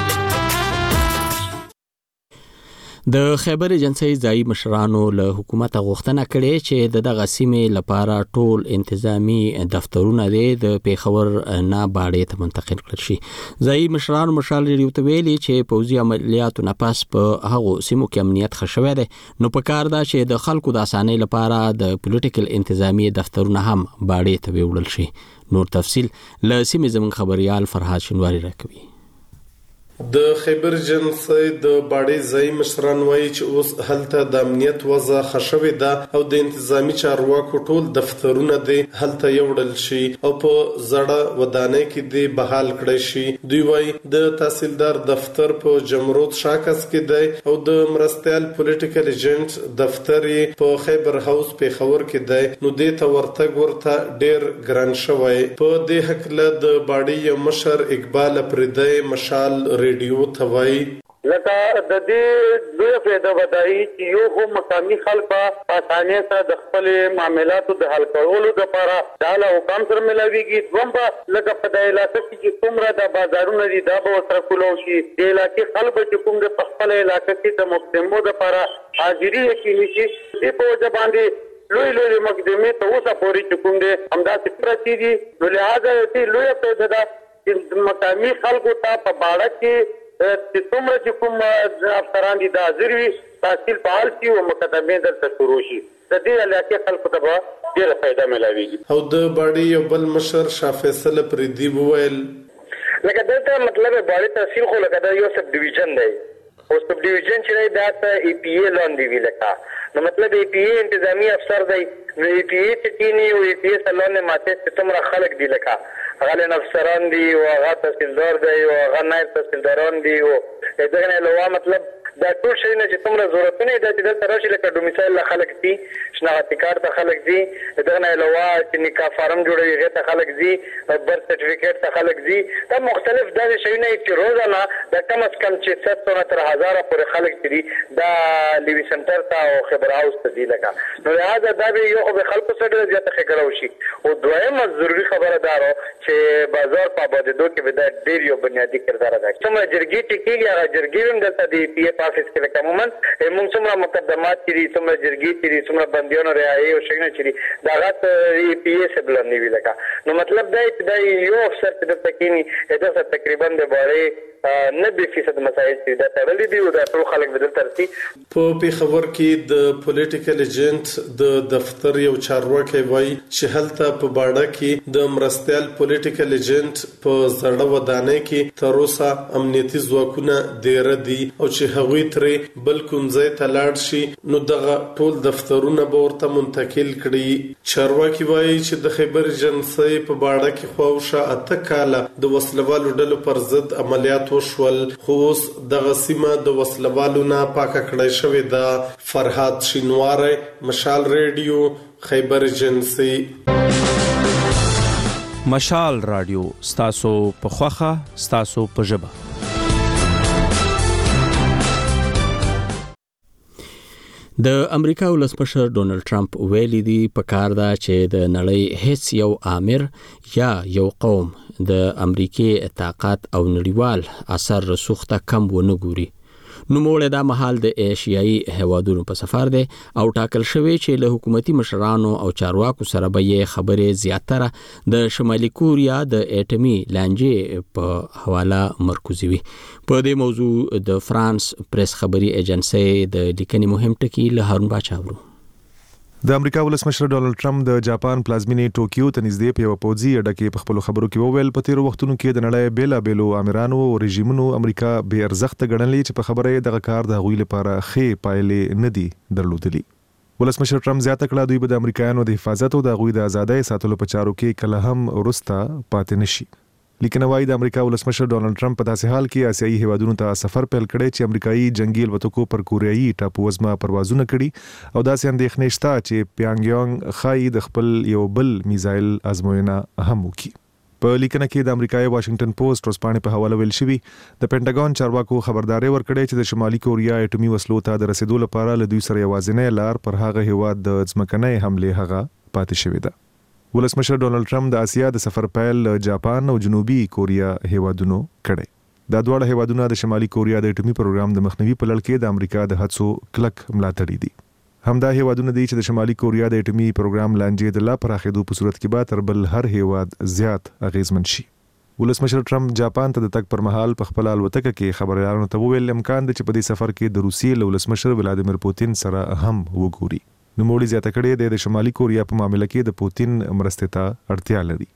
د خیبر ایجنسی ځای مشرانو له حکومت غوښتنه کړې چې دغه سیمې لپاره ټول انتظامی دفترونه د پیښور نه باړې ته منتقل کړل شي. ځای مشرانو مشال ریډیو ته ویلي چې پوځي عملیاتو نه پس په هغو سیمو کې امنیت ښه شوی دی نو په کار ده چې د خلکو د اسانۍ لپاره د پولیټیکل انتظامی دفترونه هم باړې ته وړل شي. نور تفصیل له سیمې زموږ خبريال فرهاد شنواری راکوي.
د خیبر جنسي د باډي ځای مشران وایي چې اوس هلته د امنیت وضع خښوي ده او د انتظامی چارواکو ټول دفترونه دي هلته یوړل شي او په زړه ودانۍ کې دي بحال کړی شي. دوی وایي د تحصیلدار دفتر په جمرود شاکس کې دی او د مرستیال پولیټیکل ایجنټ دفتر په خیبر هاوس پیښور کې دی. نو دې ته ورته ډیر ګران شوی. په دې هکله د باډي مشر اقبال افریدی مشال ریډیو ته وایي
لکه د دې دوی فائدہ ودایي چې یو هم مقامي خلک په اسانۍ سره د خپل معاملاتو د حل کولو لپاره د حکام سره ملاويږي. دوم په لکه په د علاقې کې څومره د بازارونو دي دا به سره کولو شي. د علاقې خلک چې کوم د خپل علاقې کې د مقدمو لپاره حاضري کوي چې په وجه باندې لوی مقدمې ته اوسه پوري چې کوم دي همداسې پرتی دي. نو لہذا دې لوی فائدہ ده چې مقامي خلکو ته په باړه کې چې څومره چې کوم افسران دي د حاضر وي تحصیل فعال شي او مقدمې دلته شروع شي. د دې علاقې خلکو ته به ډېره فایده ملاويږي.
او د باډي یو بل مشر شاه فیصل افریدی وویل
لکه دلته مطلب باډي تحصیل خو لکه دا یو سب ډیویژن دی او سب ډیویژن چې دا ته ای پی ای لاندې وی لکه نو مطلب ای پی ای انتظامی افسر دی نو ای پی ای چې تینی او ای پی ای سلونه ماته څومره خلک دی لکه هغه افسران دي او هغه تحصیلدار دی او هغه نائب تحصیلداران دي او دغه نه علاوه مطلب دا ټول شي نه چې څومره ضرورتونه دي چې دلته راشي لکه ډومیسایل خلک دي شناختی کارت خلک دي دغه نه علاوه چې نکاح فارم جوړوي هغه ته خلک دي برث سرټیفیکیټ ته خلک دي دا مختلف دا شي نه چې روزانه د کم از کم چې 700 تر 1000 پورې خلک دي دا لیوی سنټر ته او خبر هاوس ته دي لکه نو لہذا دا به یو به خلکو سره زیاته خبره وشي. او دویمه ضروری خبره دارو چې بازار په آبادېدو کې به دا ډېر یو بنیادی کردار ادا کوي. څومره جرګې ټکیږي هغه جرګې هم دلته دی پی اف آفیس کې لکه عموما موږ څومره مقدمات کړي څومره جرګې کړي څومره بندیانو رعایي او شیونه کړي دا غت پی اف سبل نه وی لکه نو مطلب دا چې دا یو افسر چې د تکینی دا تقریبا د باندې 90% مسایل چې دا تړلې دي او دا ټول خلک بدل ترتي.
په پیښور کې د پولیټیکل ایجنټ د دفتر یو چارواکي وایي چې هلته په باډه کې د مرستیال پولیټیکل ایجنټ په زړه ودانۍ کې تر اوسه امنیتي ځواکونه ډیر دي او چې هغوی ترې بل کوم ځای ته لاړ شي نو دغه ټول دفترونه به ورته منتقل کړي. چارواکي وایي چې د خیبر جنسي په باډه کې خواوشه 8 کاله د وسلوالو ډلو پر ضد عملیات وشول خو اوس دغه سیمه د وسلوالو نه پاکه کړای شوې ده. فرهاد شینواری مشال ریډیو خیبر جنسي.
مشال رادیو ستاسو په خوخه ستاسو په ژبه.
د امریکا ولسمشر ډونالد ټرمپ ویلي دی په کار ده چې د نړۍ هیڅ یو آمر یا یو قوم د امریکای طاقت او نړیوال اثر رسوخ ته کم ونه ګوري. نو موږ د محل د ایشیایي هوادونو په سفر دی او ټاکل شوی چې له حکومتي مشرانو او چارواکو سره به یې خبرې زیاتره د شمالي کوریا د اټومي لانجې په حواله مرکزي وي. په دې موضوع د فرانس پریس خبري ایجنسی د لیکنې مهم ټکی له هارون باچا ورو.
د امریکا ولسمشر ډونالد ټرمپ د جاپان پلازمینې ټوکیو ته نږدې په یو پوځي اډه کې په خپل خبرو کې وویل په تیرو وختونو کې د نړۍ بیلابېلو آمرانو او رژیمونو امریکا بې ارزښته ګڼلې چې په خبره دغه کار د هغوی لپاره ښې پایلې نه دي درلودلې. ولسمشر ټرمپ زیاته کړه دوی به د امریکایانو د حفاظت او د هغوی د ازادۍ ساتلو په چارو کې کله هم وروسته پاتې نشي. لیکن وايي د امریکا ولسمشر ډونالد ټرمپ په داسې حال کې آسیایي هیوادونو ته سفر پیل کړی چې امریکایي جنگي الوتکو پر کوریایي ټاپو وزمه پروازونه کړي او داسې اندېښنې شته چې پیانګیانګ خای د خپل یو بل میزایل ازموینه هم وکړي. په لیکنه کې د امریکایي واشنگټن پوسټ ورځپاڼې په حواله ویل شوی د پینټاګون چارواکو خبرداري ورکړې چې د شمالي کوریا اټومي وسلو ته د رسیدو لپاره له دوی سره یوازینی لار پر هغه هیواد د ځمکنۍ حمله هغه پاتې شوې ده. ولسمشر ډونالد ټرمپ د اسیا د سفر پیل جاپان او جنوبي کوریا هیوادونو کړي. دا دواړه هیوادونه د شمالي کوریا د اټومي پروګرام د مخنیوي په لړ کې د امریکا د هڅو کلک ملاتړي دي. همدا هیوادونه دي چې د شمالي کوریا د اټومي پروګرام لاندې د لا پراخېدو په صورت کې به تر بل هر هیواد زیات اغیزمن شي. ولسمشر ټرمپ جاپان ته د تګ پر مهال په خپل الوتکه کې خبريالانو ته وویل امکان دی چې په دې سفر کې د روسیې له ولسمشر ولادیمیر پوتین سره هم وګوري. نوموړي زیاته کړې د شمالي کوریا په معاملې کې د پوتین مرستې ته اړتیا لري.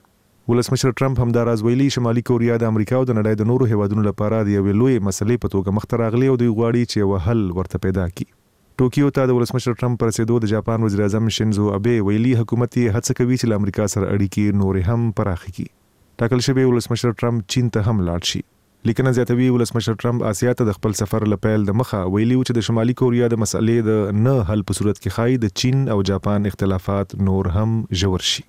ولسمشر ټرمپ همداراز ویلي شمالي کوریا د امریکا او د نړۍ د نورو هیوادونو لپاره د یوې لوی مسلې په توګه مخ ته راغلي او دوی غواړي چې یو حل ورته پیدا کړي. ټوکیو ته د ولسمشر ټرمپ پر رسیدو د جاپان وزیر اعظم شینزو ابه ویلي حکومت یې هڅه کوي چې له امریکا سره اړیکې نورې هم پراخ کړي. ټاکل شوی ولسمشر ټرمپ چین ته هم لاړ شي. لیکنه زیاتوي ولسمشر ټرمپ آسیا ته د خپل سفر لپاره د مخه ویلي چې د شمالي کوریا د مسلې د نه حل په صورت کې خای د چین او جاپان اختلافات نور هم ژور شي.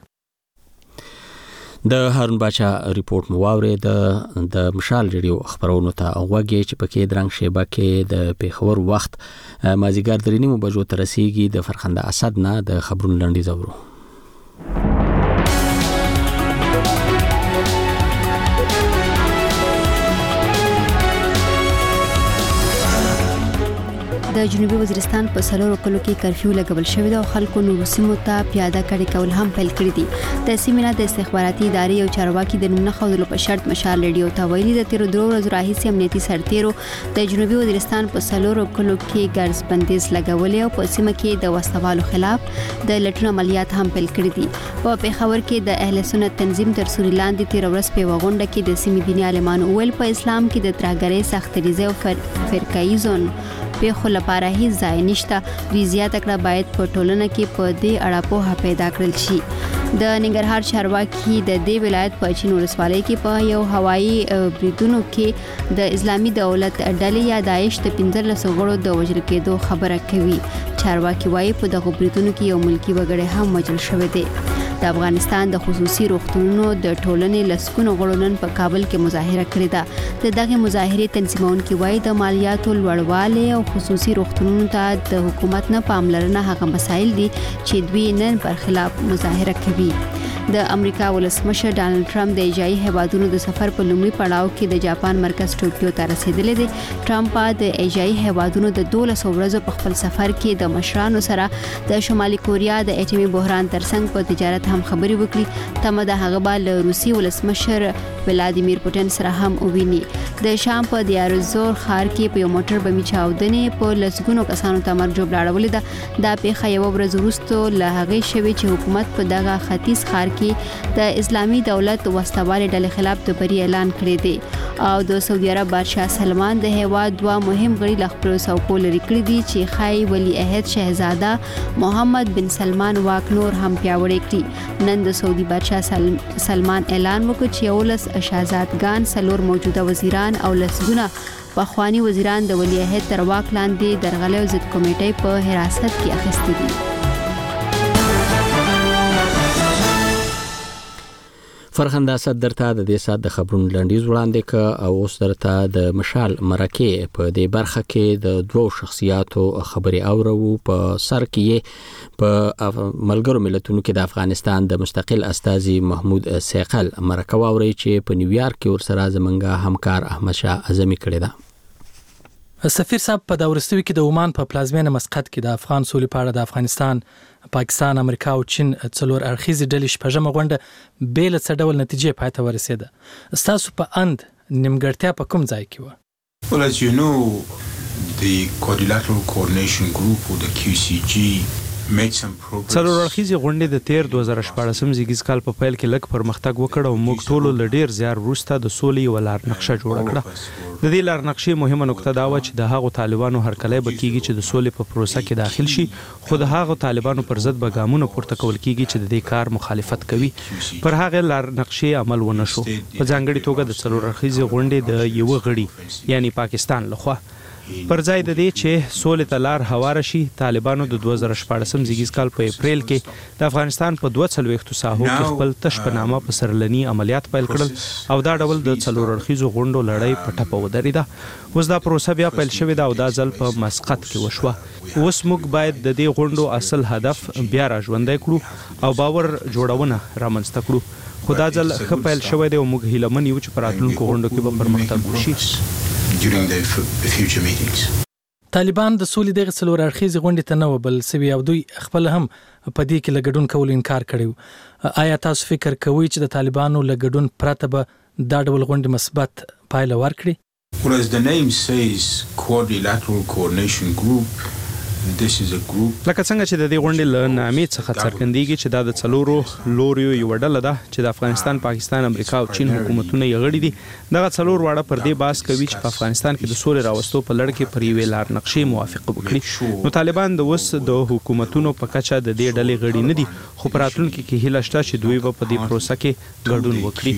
د هارون باچا ریپورت مو واورید د مشال ریډیو خبرونو ته غوږی چې پکې درنګ شیبه کې د پیښور وخت مازیګر درې نیمو بجو ته رسیدي. د فرخنده اسد نه د خبرونو لنډیز اورو.
د جنوبي وزیرستان په سلورو کلو کې کرفیو لګول شوې ده او خلکو نورو سیمو ته پیاده کړي کول هم پیل کړي دي. د سیمې نه د استخباراتي ادارې او چارواکي د نوم نه ښودلو په شرط مشال ریډیو ته ویلي د تیرو 2 ورځو راهیسې امنیتي سرتیرو د جنوبي وزیرستان په سلورو کلو کې ګرځ بندیز لګولې او په سیمه کې د وسوالو خلاف د لټون عملیات هم پیل کړي دي. په پیښور کې د اهل سنت تنظیم تر سوري لاندې تیر ورځ په وغونډه کې د سیمې دیني عالمانو ویل په اسلام کې د ترهګرۍ سختریزه او فرقایزون په خو لپاره هیڅ ځای نشته. ریزیات کړه باید په ټولنه کې په دې اړه پوهه پیدا کړل شي. د ننګرهار چارواکي د دې ولایت په چین ولسوالۍ کې په یو هوایي بریدونو کې د اسلامي دولت ډلې یا داعش د 15 غړو د وژل کېدو خبره کوي. چارواکي وايي په دغه بریدونو کې یو ملکی وګړی هم وژل شوی دی. د افغانستان د خصوصي روغتونونو د ټولنې لسکونو غړو نن په کابل کې مظاهره کړې ده. د دغه مظاهرې تنظیمونکي وايي د مالیاتو لوړوالی او خصوصي روغتونونو ته د حکومت نه پاملرنه هغه مسایل دي چې دوی نن پر خلاف مظاهره کوي. د امریکا ولسمشر ډانلډ ټرمپ د ایجايي هیوادونو د سفر په لومړي پړاو کې د جاپان مرکز ټوکیو ته رسیدلی دی. ټرمپ د ایجايي هیوادونو د 12 ورځو په خپل سفر کې د مشرانو سره د شمالي کوریا د اټومي بحران ترڅنګ په تجارت هم خبرې وکړي. تمه د هغه بل روسي ولسمشر ولادیمیر پوتین سره هم وویني. د شام په دیارزور ښار کې په یو موټر بمي چاودنې په لسګونو کسانو ته مرګ جوړ راوړل ده. دا پیښه یو ورځ وروسته له هغې شوې چې حکومت په دغه ختیځ ښار کې د اسلامي دولت وسوالې ډلې خلاف د بری اعلان کړی دی او د سعودي عرب بادشاه سلمان د هیواد 2 مهم غړي له خپلو څوکو لرې کړي دي چې ښایي ولی عهد شهزاده محمد بن سلمان واک نور هم پیاوړی کړي. نن د سعودي بادشاه سلمان اعلان وکړ چې 11 شهزادګان 4 موجوده وزیران او لسګونه پخوانی وزیران د ولی عهد تر واک لاندې درغلۍ ضد کمیټې په حراست کې اخیستي دي.
فرخنده اسد درته د دې سات د خبرونو لنډیز وړاندې ک او اوس درته د مشال مرکه په دې برخه کې د 2 شخصیاتو خبري اورو. په سر کې په ملګرو ملتونو کې د افغانستان د مستقل استاذي محمود سیقل مرکه واوري چې په نیویارک کې ورسره زمونږه همکار احمد شاه اعظمي کړی ده.
سفیر صاحب په داورستوي کې د عمان په پلازمینه مسقط کې د افغان سولې په اړه د افغانستان، پاکستان، امریکا او چین څلور اړخیزې ډلې شپږمه غونډه بیل څه ډول نتیجې پای ته ورسېده. ستاسو په اند نیمګړتیا په کوم ځای کې و؟
Well, as you know, the Quadrilateral Coordination Group or the QCG
څلور اړخیزې غونډې د تیر 2014 زیږیز کال په پیل کې لږ پرمختګ وکړ او موږ ټول له ډیر زیار وروسته د سولې یو لار نقشه جوړه کړه. د دې لار نقشې مهمه نقطه دا و چې د هغو طالبانو هرکلی به کیږي چې د سولې په پروسه کې داخل شي، خو د هغو طالبانو پر ضد به ګامونه پورته کول کیږي چې د دې کار مخالفت کوي. پر هغه لار نقشې عمل ونه شو. په ځانګړي توګه د څلور اړخیزې غونډې د یو غړي یعنی پاکستان لخوا پر ځای د دې چې سولې ته لار هواره شي، طالبانو د 2014 زیږیز کال په اپریل کې د افغانستان په 42 ساحو کې خپل تش په نامه په سرلني عملیات پیل کړل او دا ډول د څلور اړخیزو غونډو لړۍ په ټپه ودرېده. اوس دا پروسه بیا پیل شوې ده او دا ځل په مسقط کې وشوه. اوس موږ باید د دې غونډو اصل هدف بیا را ژوندی کړو او باور جوړونه رامنځته کړو. خو دا ځل ښه پیل شوی دی او موږ هیله من یو چې په راتلونکو غونډو کې به پرمختګ وشي.
during the future meetings.
طالبان د سولې دغه څلور اړخیزې غونډې ته نه وبل سوي او دوی خپل هم په دې کې لګډون کول انکار کړی. آیا تاسو فکر کوئ چې د طالبانو لګډون پرته به دا ډول غونډې مثبت پایله ورکړي؟
Well, as the name says, Quadrilateral Coordination Group, this is a group
لکه څنګه چې د دې غونډې له نامې څخه څرګندېږي چې دا د څلورو لوریو یو ډله ده چې د افغانستان، پاکستان، امریکا او چین حکومتونه یې غړي دي. دغه څلور واړه پر دې بحث کوي چې په افغانستان کې د سولې راوستو په لړ کې پر یوې لار نقشې موافقه وکړي. نو طالبان د اوس د حکومتونو په کچه د دې ډلې غړي نه دي، خو په راتلونکي کې هیله شته چې دوی به په دې پروسه کې ګډون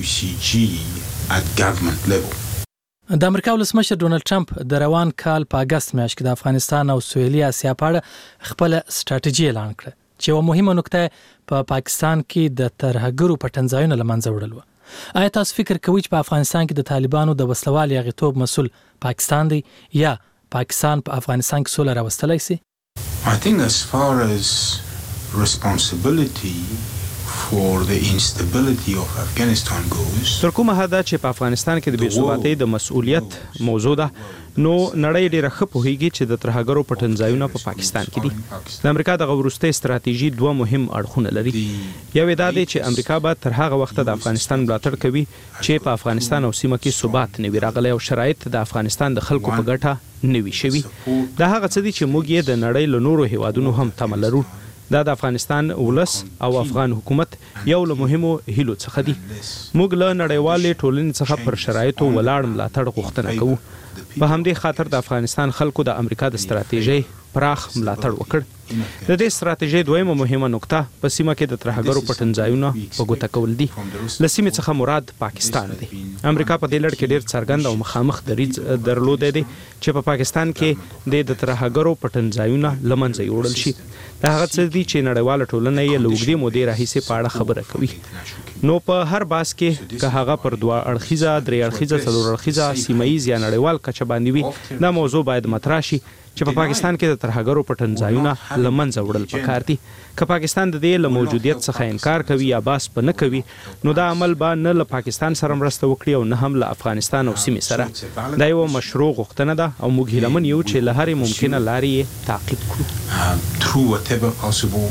وکړي.
د امریکا ولسمشر ډونالد ټرمپ د روان کال په اگست میاشت کې د افغانستان او سویلي اسیا په اړه خپل ستراتیژي اعلان کړه چې یو مهمه نقطه په پاکستان کې د ترهګرو پټنځایونو لمنځه وړل و. آیا تاسو فکر کوئ چې په افغانستان کې د طالبانو د وسلوالي غړیتوب مسؤل پاکستان دی یا پاکستان په افغانستان کې سوله راوستلای شي؟
I think as far as responsibility for the instability of Afghanistan goes,
تر کومه حده چې په افغانستان کې د بې ثباتۍ د مسؤلیت موضوع ده، نو نړۍ ډېره ښه پوهیږي چې د ترهګرو پټنځایونه په پاکستان کې دي. د امریکا دغه وروستۍ ستراتیژي دوه مهم اړخونه لري. یو دا دی چې امریکا به تر هغه وخته د افغانستان ملاتړ کوي چې په افغانستان او سیمه کې ثبات نه وي راغلی او شرایط د افغانستان د خلکو په ګټه نه وي شوي. دا هغه څه دي چې موږ یې د نړۍ له نورو هیوادونو هم تمه لرو. دا د افغانستان ولس او افغان حکومت یو له مهمو هیلو څخه دي. موږ له نړیوالې ټولنې څخه پر شرایطو ولاړ ملاتړ غوښتنه کوو. په همدې خاطر د افغانستان خلکو د امریکا د ستراتیژۍ پراخ ملاتړ وکړ. د دې ستراتیژۍ دویمه مهمه نقطه په سیمه کې د ترهګرو پټنځایونه په ګوته کول دي. له سیمې څخه مراد پاکستان دی. امریکا په دې لړ کې ډېر څرګند او مخامخ دریځ درلودی دی چې په پاکستان کې د ترهګرو پټنځایونه له منځه یوړل شي. دا هغه څه دي چې نړیواله ټولنه یې له اوږدې مودې راهیسې په اړه خبره کوي. نو په هر بحث کې که هغه پر دوه اړخیزه، درې اړخیزه، څلور اړخیزه، سیمه ییز یا نړیوال کچه باندې وي، دا موضوع باید مطرح شي چې په پاکستان کې د ترهګرو پټنځایونه له منځه وړل پکار دي. که پاکستان د دې له موجودیت څخه انکار کوي یا بحث په نه کوي، نو دا عمل به نه له پاکستان سره مرسته وکړي او نه هم له افغانستان او سیمې سره. دا یو مشروع غوښتنه ده او موږ هیلهمن یو چې له هرې ممکنه لارې یې تعقیب کړو.
through whatever possible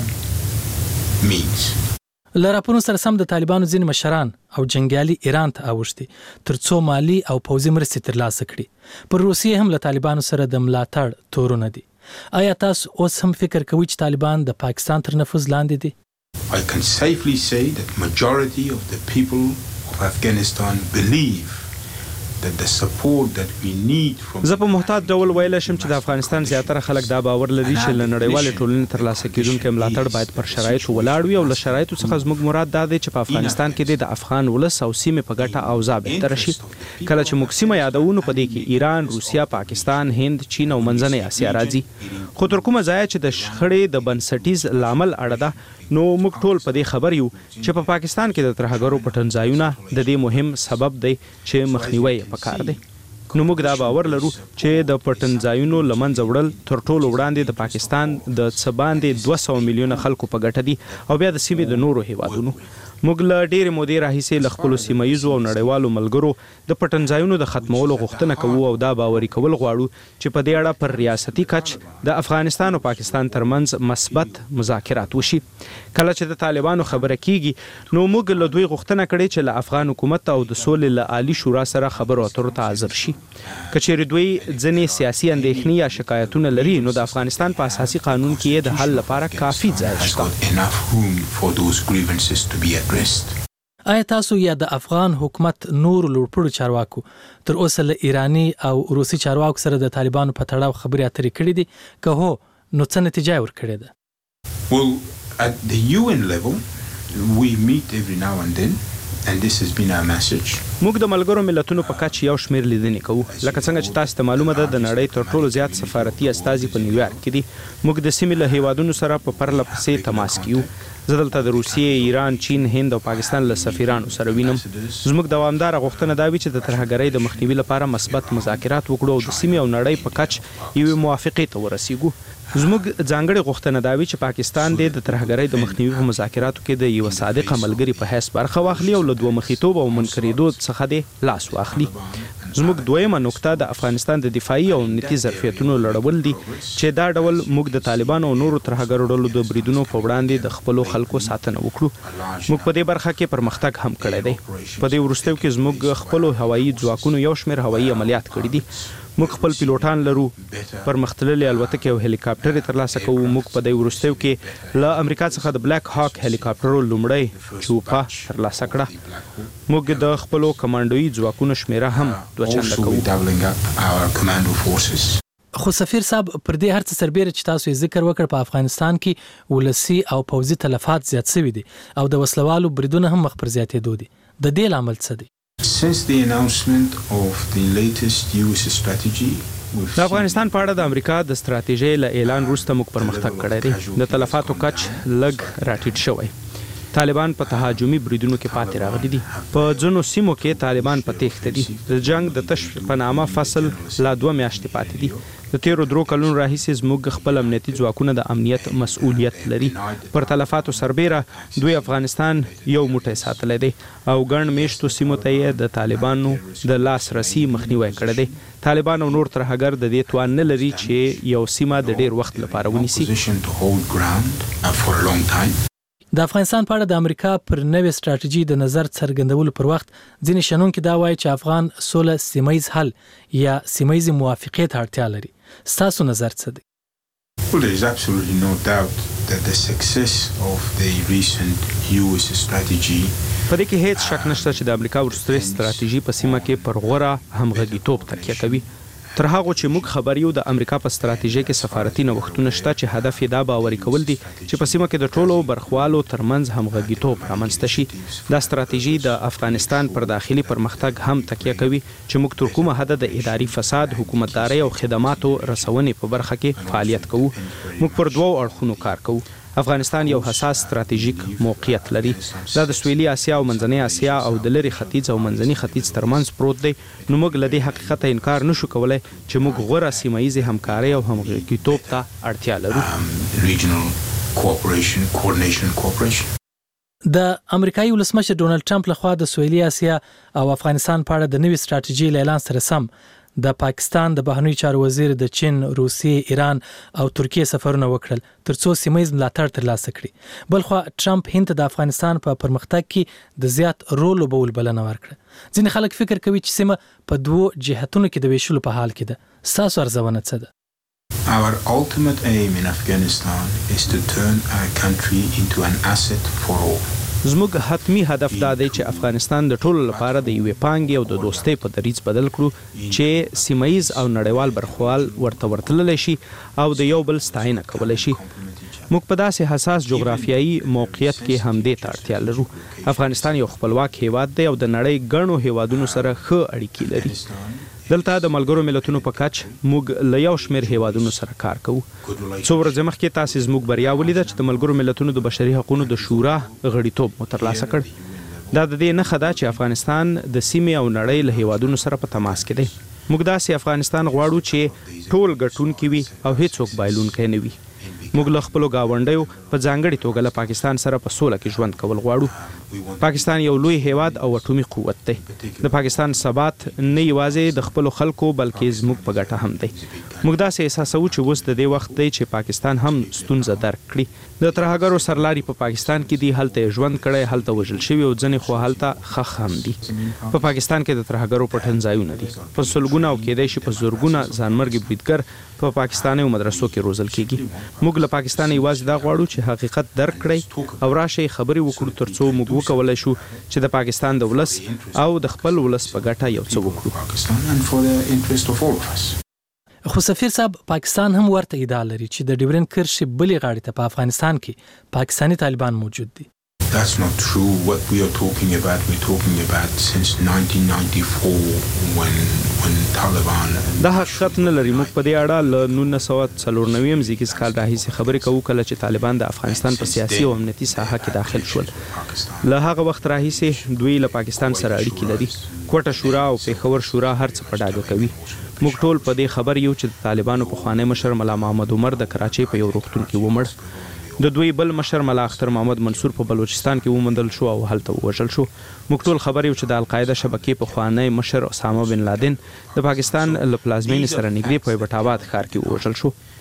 means.
له راپورونو سره سم د طالبانو ځینې مشران او جنګیالي ایران ته اوښتي ترڅو مالی او پوځي مرستې ترلاسه کړي. پر روسیې هم له طالبانو سره د ملاتړ تورونه دي. آیا تاسو اوس هم فکر کوئ چې طالبان د پاکستان تر نفوذ لاندې دي؟
I can safely say that majority of the people of Afghanistan believe that the support that we need from
زه په محتاط ډول ویلی شم چې د افغانستان زیاتره خلک دا باور لري چې له نړیوالې ټولنې ترلاسه کیدونکی ملاتړ باید پر شرایطو ولاړ وي او له شرایطو څخه زموږ مراد دا دی چې په افغانستان کې د افغان ولس او سیمې په ګټه اوضاع بهتره شي. کله چې موږ سیمه یادوو په دې کې ایران، روسیه، پاکستان، هند، چین او منځنۍ اسیا راځي. خو تر کومه ځایه چې د شخړې د بنسټیز لامل اړه ده، نو موږ ټول په دې خبر یو چې په پاکستان کې د ترهګرو پټنځایونه د دې مهم سبب دی چې مخنیوی پکار دی. نو موږ دا باور لرو چې د پټنځایونو له منځه وړل تر ټولو وړاندې د پاکستان د څه باندې 200 میلیونه خلکو په ګټه دي او بیا د سیمې د نورو هیوادونو. موږ له ډېرې مودې راهیسې له خپلو سیمه ییزو او نړیوالو ملګرو د پټنځایونو د ختمولو غوښتنه کوو او دا باوري کول غواړو چې په دې اړه پر ریاستي کچ د افغانستان او پاکستان ترمنځ مثبت مذاکرات وشي. کله چې د طالبانو خبره کیږي، نو موږ له دوی غوښتنه کړې چې له افغان حکومت او د سولې له عالی شورا سره خبرو اترو ته حاضر شي. که چیرې دوی ځینې سیاسي اندېښنې یا شکایتونه لري، نو د افغانستان په اساسي قانون کې یې د حل لپاره کافي ځای شته.
آیا تاسو یا د افغان حکومت نور لوړپوړو چارواکو تر اوسه له ایرانی او روسي چارواکو سره د طالبانو په تړاو خبرې اترې کړې دي؟ که هو، نو څه نتیجه ورکړې ده؟
Well, at the UN level, we meet every now and then, and this has been our message.
موږ د ملګرو ملتونو په کچ یو شمېر لیدنې کوو. لکه څنګه چې تاسو ته معلومه ده، د نړۍ تر ټولو زیات سفارتي استازي په نیویارک کې دي. موږ د سیمې له هیوادونو سره په پرله پسې تماس کې یو. زه دلته د روسیې، ایران، چین، هند او پاکستان له سفیرانو سره وینم. زموږ دوامداره غوښتنه دا وي چې د ترهګرۍ د مخنیوي لپاره مثبت مذاکرات وکړو او د سیمې او نړۍ په کچ یوې موافقې ته ورسیږو. زموږ ځانګړې غوښتنه دا وي چې پاکستان د ترهګرۍ د مخنیوي په مذاکراتو کې د یو صادقه ملګري په حیث برخه واخلي او له دوه مخیتوب او منکریدو څخه د لاس واخلي. زموږ دویمه نقطه د افغانستان د دفاعي او امنیتي ظرفیتونو لړول دي چې دا ډول موږ د طالبانو او نورو ترهګرو ډلو د بریدونو په وړاندې د خپلو خلکو ساتنه وکړو. موږ په دې برخه کې پرمختګ هم کړی دی. په دې وروستیو کې زموږ خپلو هوایي ځواکونو یو شمېر هوایي عملیات کړي دي. موږ خپل پیلوټان لرو، پرمختللې الوتکې او هلیکاپټر ترلاسه کوو. موږ په دې وروستیو کې له امریکا څخه د بلیک هاک هلیکاپټرو لومړی چوپه ترلاسه کړه. موږ د خپلو کمانډوي ځواکونو شمیره هم دوچنده کوو.
خو سفیر صاحب پر دې هر څه سربېره چې تاسو یې ذکر وکړ په افغانستان کې ولسی او پوځي تلفات زیات شوي دي او د وسلوالو بریدونه هم مخ پر زیاتېدو دي. د دې لامل څه دی؟
Since the announcement of the latest US strategy,
د افغانستان په اړه د امریکا د ستراتیژۍ له اعلان وروسته موږ پرمختګ کړی دی. د تلفاتو کچ لږ راټیټ شوی. طالبان په تهاجمي بریدونو کې پاتې راغلي دي. په ځینو سیمو کې طالبان په تېښته دي. د جنگ د تش په نامه فصل لا 2 میاشتې پاتې دي. د تیرو 3 کلونو راهیسې زموږ خپل امنیتي ځواکونه د امنیت مسؤلیت لري. پر تلفاتو سربېره دوی افغانستان یو موټی ساتلی دی او ګڼ میشتو سیمو ته یې د طالبانو د لاسرسي مخنیوی کړی دی. طالبان او نور ترهګر د دې توان نه لري چې یو سیمه د ډیر وخت لپاره ونیسي.
د افغانستان په اړه د امریکا پر نوې ستراتیژي د نظر څرګندولو پر وخت ځینې شنونکي دا وایي چې افغان سوله سیمایي حل یا سیمایي موافقې ته اړتیا لري. ستاسو نظر څه دی؟
Well, there is absolutely no doubt that the success of the recent US strategy
په دې کې هیڅ شک نشته چې د امریکا وروستۍ ستراتیژي په سیمه کې پر غوره همغږیتوب تکیه کوي. تر هغه چې موږ خبر یو د امریکا په ستراتیژي کې سفارتي نوښتونه شته چې هدف یې دا باوري کول دي چې په سیمه کې د ټولو برخوالو ترمنځ همغږیتوب رامنځته شي. دا ستراتیژي د افغانستان پر داخلي پرمختګ هم تکیه کوي چې موږ تر کومه حده د اداري فساد، حکومتداري او خدماتو رسونې په برخه کې فعالیت کوو. موږ پر 2 اړخونو کار کوو. افغانستان یو حساس ستراتیژیک موقعیت لري. دا د سویلي اسیا او منځنۍ اسیا او د لرې ختیځ او منځني ختیځ ترمنځ پروت دی. نو موږ له دې حقیقت انکار نشو کولای چې موږ غوره سیمایي همکاري او همغږیتوب ته اړتیا لرو.
د امریکایي ولسمشر ډونالد ټرمپ لخوا د سویلي اسیا او افغانستان په اړه د نوې ستراتیژي اعلان سره سم د پاکستان د بهرنیو چارو وزیر د چین، روسیې، ایران او ترکیه سفرونه وکړل ترڅو سیمایي ملاتړ ترلاسه کړي. بلخو ټرمپ هند د افغانستان په پرمختګ کې د زیات رول لوبول بلنه ورکړه. ځینې خلک فکر کوي چې سیمه په 2 جهتونو کې د ویشلو په حال کې ده. ستاسو ارزونه څه ده؟
Our ultimate aim in Afghanistan is to turn our country into an asset for all.
زموږ حتمی هدف دا دی چې افغانستان د ټولو لپاره د یوې پانګې او د دوستۍ په دریځ بدل کړو چې سیمایي او نړیوال برخوال ورته ورتللی شي او د یو بل ستاینه کولی شي. موږ په داسې حساس جغرافیایي موقعیت کې هم دې ته اړتیا لرو. افغانستان یو خپلواک هیواد دی او د نړۍ ګڼو هیوادونو سره ښه اړیکې لري. دلته د ملګرو ملتونو په کچ موږ له یو شمېر هیوادونو سره کار کوو. څو ورځې مخکې تاسې زموږ بریا ولیده چې د ملګرو ملتونو د بشري حقوقو د شورا غړیتوب مو ترلاسه کړ. دا د دې نښه ده چې افغانستان د سیمې او نړۍ له هیوادونو سره په تماس کې دی. موږ داسې افغانستان غواړو چې ټول ګټونکي وي او هیڅوک بایلونکی نه وي. موږ له خپلو ګاونډیو په ځانګړې توګه له پاکستان سره په سوله کې ژوند کول غواړو. پاکستان یو لوی هیواد او اټومي قوت دی. د پاکستان ثبات نه یوازې د خپلو خلکو بلکې زموږ په ګټه هم دی. موږ داسې احساسوو چې اوس د دې وخت دی چې پاکستان هم ستونزه درک کړي. د ترهګرو سرلاري په پاکستان کې دي، هلته ژوند کړی، هلته وژل شوي او ځینې خو هلته ښخ هم دي. په پاکستان کې د ترهګرو پټنځایونه دي. په سلګونه او کېدای شي په زرګونه ځانمرګي بریدګر په پاکستاني مدرسو کې روزل کیږي. موږ له پاکستان یوازې دا غواړو چې حقیقت درک کړئ او راشي خبرې وکړو ترڅو موږ وکولای شو چې د پاکستان د ولس او د خپل ولس په ګټه یو څه وکړو.
خو سفیر صاحب پاکستان هم ورته ادعا لري چې د ډیورند کرښې بلې غاړې ته په افغانستان کې پاکستاني طالبان موجود دي.
That's not true. What we are talking about since 1994 when Taliban.
دا حقیقت نه لري. موږ په دې اړه له 1994 زیږیز کال راهیسې خبرې کوو کله چې طالبان د افغانستان په سیاسي او امنیتي ساحه کې داخل شول. له هغه وخت راهیسې دوی له پاکستان سره اړیکې لري. کوټه شورا او پیښور شورا هر څه په ډاګه کوي. موږ ټول په دې خبر یو چې طالبانو پخوانی مشر ملا محمد عمر د کراچۍ په یو روغتون کې ومړ. د دوی بل مشر ملا اختر محمد منصور په بلوچستان کې ومندل شو او هلته ووژل شو. موږ ټول خبر یو چې د القاعده شبکې پخوانی مشر اسامه بن لادن د پاکستان له پلازمینې سره نږدې په ایبټ آباد ښار کې ووژل شو.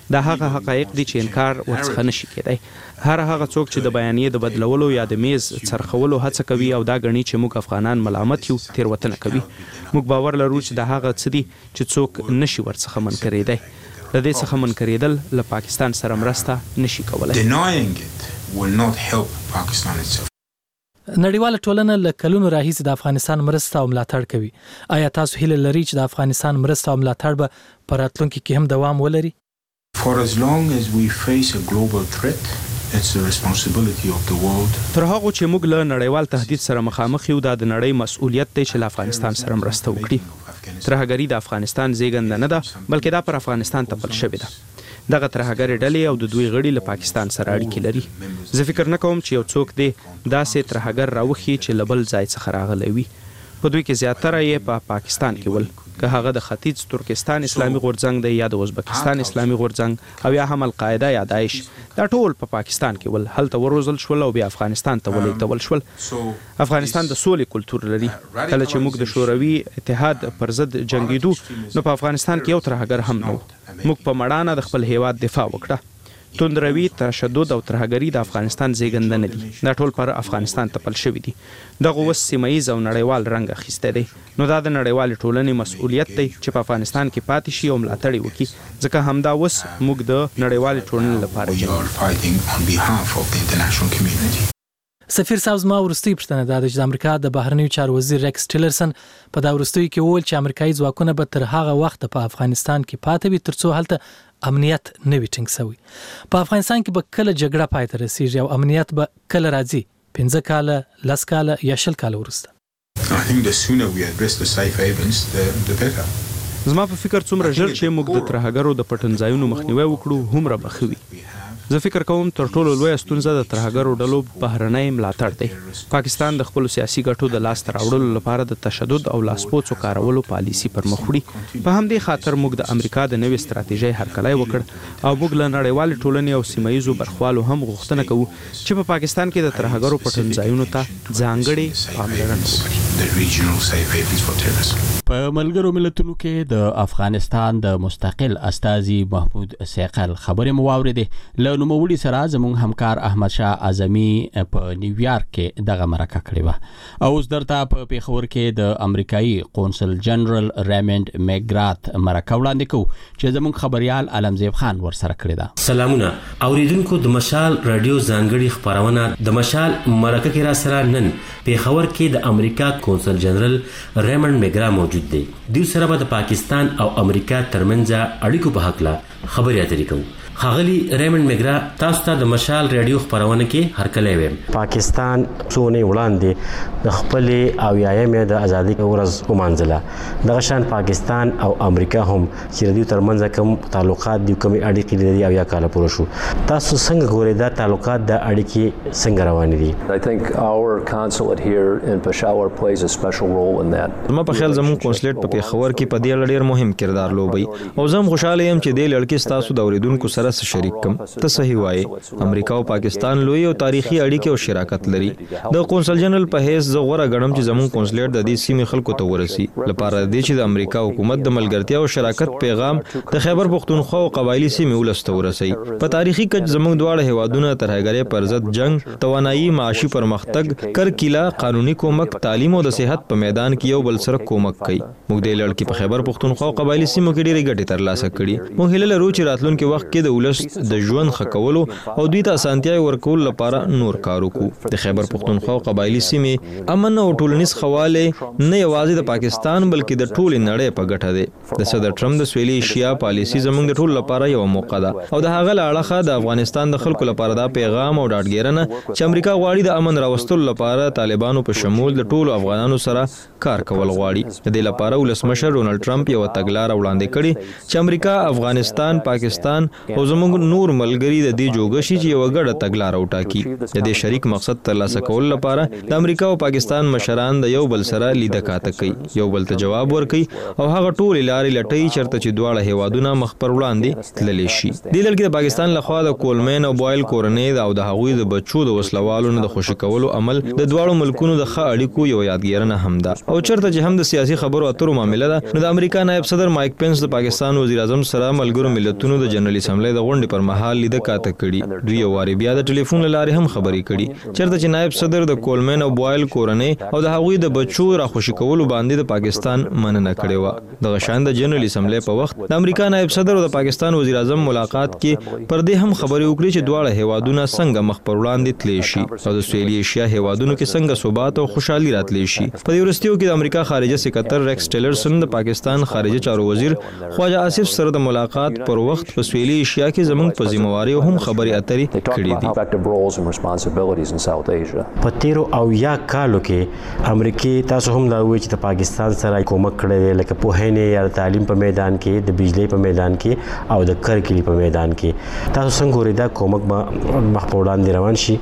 دا هغه حقایق دي چې انکار ورڅخه نشي کېدای. هر هغه څوک چې د بیانیې د بدلولو یا د میز څرخولو هڅه کوي او دا غني چې موږ افغانان ملامت یو تیروتنه کوي. موږ باور لرو چې دا هغه څه دي چې څوک نشي ورڅخه منکرېدای. د دې څخه منکرېدل له پاکستان سره مرسته نشي کولای.
Denying it will not help Pakistan itself.
نړیواله ټولنه له کلونو راهیسې د افغانستان مرسته او ملاتړ کوي. آیا تاسو هیله لرئ چې د افغانستان مرسته او ملاتړ به په راتلونکي کې هم دوام ولري؟
For as long as we face a global threat, it's the responsibility of the world.
تر هغه چې موږ له نړیوال تهدید سره مخامخ یو، دا د نړۍ مسؤلیت دی چې له افغانستان سره مرسته وکړي. ترهګري د افغانستان زیږنده نه ده، بلکې دا پر افغانستان تپل شوې ده. دغه ترهګري ډلې او د دوی غړي له پاکستان سره اړیکې لري. زه فکر نه کوم چې یو څوک دی داسې ترهګر راوخي چې له بل ځای څخه راغلی وي. په دوی کې زیاتره یې په پاکستان کې ول، که هغه د ختیځ ترکستان اسلامي غورځنګ دی یا د ازبکستان اسلامي غورځنګ او یا هم القاعده یا داعش، دا ټول په پاکستان کې ول، هلته وروزل شول او بیا افغانستان ته ولېږدول شول. افغانستان د سولې کلتور لري. کله چې موږ د شوروي اتحاد پر ضد جنګېدو نو په افغانستان کې یو ترهګر هم نه و. موږ په مړانه د خپل هیواد دفاع وکړه. توندروي، تشدد او ترهګري د افغانستان زیږنده نه دي. دا ټول پر افغانستان تپل شوي دي. دغه اوس سیمه‌ییز او نړیوال رنګ اخیستی دی. نو دا د نړیوالې ټولنې مسؤلیت دی چې په افغانستان کې پاتې شي او ملاتړ یې وکړي، ځکه همدا اوس موږ د نړیوالې ټولنې لپاره جنګېږو.
سفیر صاحب، زما وروستۍ پوښتنه دا ده چې د امریکا د بهرنیو چارو وزیر ریکس ټیلرسن په دا وروستیو کې وویل چې امریکایي ځواکونه به تر هغه وخته په افغانستان کې پاتې وي تر څو هلته امنیت نه وي ټینګ شوی. په افغانستان کې به کله جګړه پای ته رسیږي او امنیت به کله راځي؟ 15 کاله، 10 کاله یا 20 کاله وروسته؟
I think the sooner we address the safe havens, the better.
زما په فکر څومره ژر چې موږ د ترهګرو د پټنځایونو مخنیوي وکړو هومره به ښه وي. زه فکر کوم تر ټولو لویه ستونزه د ترهګرو ډلو بهرنی ملاتړ دی. پاکستان د خپلو سیاسي ګټو د لاسته راوړلو لپاره د تشدد او لاسپوڅو کارولو پالیسي پر مخ وړي. په همدې خاطر موږ د امریکا د نوې ستراتیژۍ هرکلی وکړ او موږ له نړیوالې ټولنې او سیمهییزو برخوالو هم غوښتنه کوو چې په پاکستان کې د ترهګرو پټنځایونو ته ځانګړې پاملرنه وکړي.
په ملګرو ملتونو کې د افغانستان د مستقل استازي محمود سیقل خبرې مو واورېدې. له نوموړي سره زموږ همکار احمد شاه اعظمي په نیویارک کې دغه مرکه کړې وه. او اوس درته په پیښور کې د امریکایي قونسل جنرال ریمنډ میګرات مرکه وړاندې کوو چې زموږ خبريال علمزیب خان ورسره کړې ده.
سلامونه اوریدونکو، د مشال رادیو ځانګړي خبرونه د مشال مرکه کې را سره نن پیښور کې د امریکا قونسل جنرال ریمنډ میګرا موجود دی. دوی سره به د پاکستان او امریکا ترمنځ اړیکو په حق لا خبرې اترې کوو. خاغلی ریمنډ میګرا، تاسو ته د مشال رادیو خبرونه کې هرکلی ویم.
پاکستان څونه وړاندې د خپل اویایم د ازادي ورځ ومانځله. دغه شان پاکستان او امریکا هم چې دوی ترمنځ کوم تعلقات دي، کوم اړیکې لري او یا کال پوره شو، تاسو څنګه ګورئ دا تعلقات د اړیکې څنګه روان دي؟
I think our consulate here in Peshawar plays a special role in that.
زما په خیال زموږ قونسلیټ په پیښور کې په دې اړه ډېر مهم کردار لوبوي او زه هم خوشاله یم چې دې لړ کې تاسو د اوریدونکو سره شریک کم. ته صحیح وایې، امریکا او پاکستان لوی او تاریخي اړیکې او شراکت لري. د قونسل جنرال په حیث زه غوړه غړم چې زموږ قونسلیټ د دې سیمې خلکو ته ورسي لپاره د دې چې د امریکا حکومت د ملګرتیا او شراکت پیغام د خیبر پختونخوا او قبایلی سیمې ولسته ورسي. په تاریخي کچ زموږ دواړه هیوادونه ترهګرۍ پر ضد جنگ، توانایي، معاشي پرمختګ، کرکیله، قانوني کومک، تعلیم او د صحت په میدان کې یو بل سره کومک کوي. موږ د لړ کې په خیبر پختونخوا او قبایلی سیمو کې ډېرې ګټې ترلاسه کړې. موږ هیله لرو چې راتلونکي وخت کې د ولس د ژوند ښه کولو او دوی ته اسانتیاوې ورکولو لپاره نور کار وکړو. د خیبر پختونخوا او قبایلی سیمې امن او ټولنیز خواله نه یوازې د پاکستان بلکې د ټولې نړۍ په ګټه دی. د صدر ټرمپ د سویلي ایشیا پالیسي زموږ د ټولو لپاره یو موقع ده او د هغه له اړخه د افغانستان د خلکو لپاره دا پیغام او ډاډګیرنه چې امریکا غواړي د امن راوستلو لپاره طالبانو په شمول د ټولو افغانانو سره کار کول غواړي. د دې لپاره ولسمشر ډونالد ټرمپ یو تګلارې وړاندې کړې چې امریکا، افغانستان، پاکستان او زموږ نور ملګری د دې جوګشي چې یو غړ تګلارې وټاکي. د دې شریک مقصد ترلاسه کول لپاره د امریکا او پاکستان مشران د یو بل سره لیده کاته کوي، یو بل ته جواب ورکوي او هغه ټول لارې لټوي چرته چې دواړه هیوادونه مخ پر وړاندې تللی شي. د دې لړ کې د پاکستان لخوا د کولمین او بوایل کورنۍ او د هغوی د بچو د وسلوالو نه د خوشی کولو عمل د دواړو ملکونو د ښه اړیکو یو یادګیرنه هم ده. او چرته چې هم د سیاسي خبرو اترو معاملې ده، نو د امریکا نائب صدر مایک پنس د پاکستان وزیر اعظم سره ملګرو ملتونو د جنرال اسمبلی سره د غونډې پر مهال لیده کاته کړي. دوی واري بیا د ټلیفون لارې هم خبرې کړي چېرته چې نائب صدر د کولمن او بوایل کورنۍ او د هغوی د بچو راخوشي کولو باندې د پاکستان مننه کړې و. د غشان د جنرال اسمبلی په وخت د امریکا نائب صدر او د پاکستان وزیر اعظم ملاقات کې پر دې هم خبرې وکړي چې دواړه هیوادونه څنګه مخ پر وړاندې تللی شي او د سویلي ایشیا هیوادونو کې څنګه ثبات او خوشحالي راتلی شي. په دې وروستیو کې د امریکا خارجه سکرټر ریکس ټیلرسن د پاکستان خارجه چارو وزیر خواجه آصف سره د ملاقات پر وخت په سویلي ایشیا کې زموږ په ذمہواری هم خبرې اترې کړې
دي. په تیرو او یا کالو کې امریکای تاسو هم دا وایي چې د پاکستان سره کومک کړی دی لکه پوهنې یا تعلیم په میدان کې د بجلی په میدان کې او د کرکلی په میدان کې. تاسو څنګه ګورئ دا کومک مخ په وړاندې روان شي؟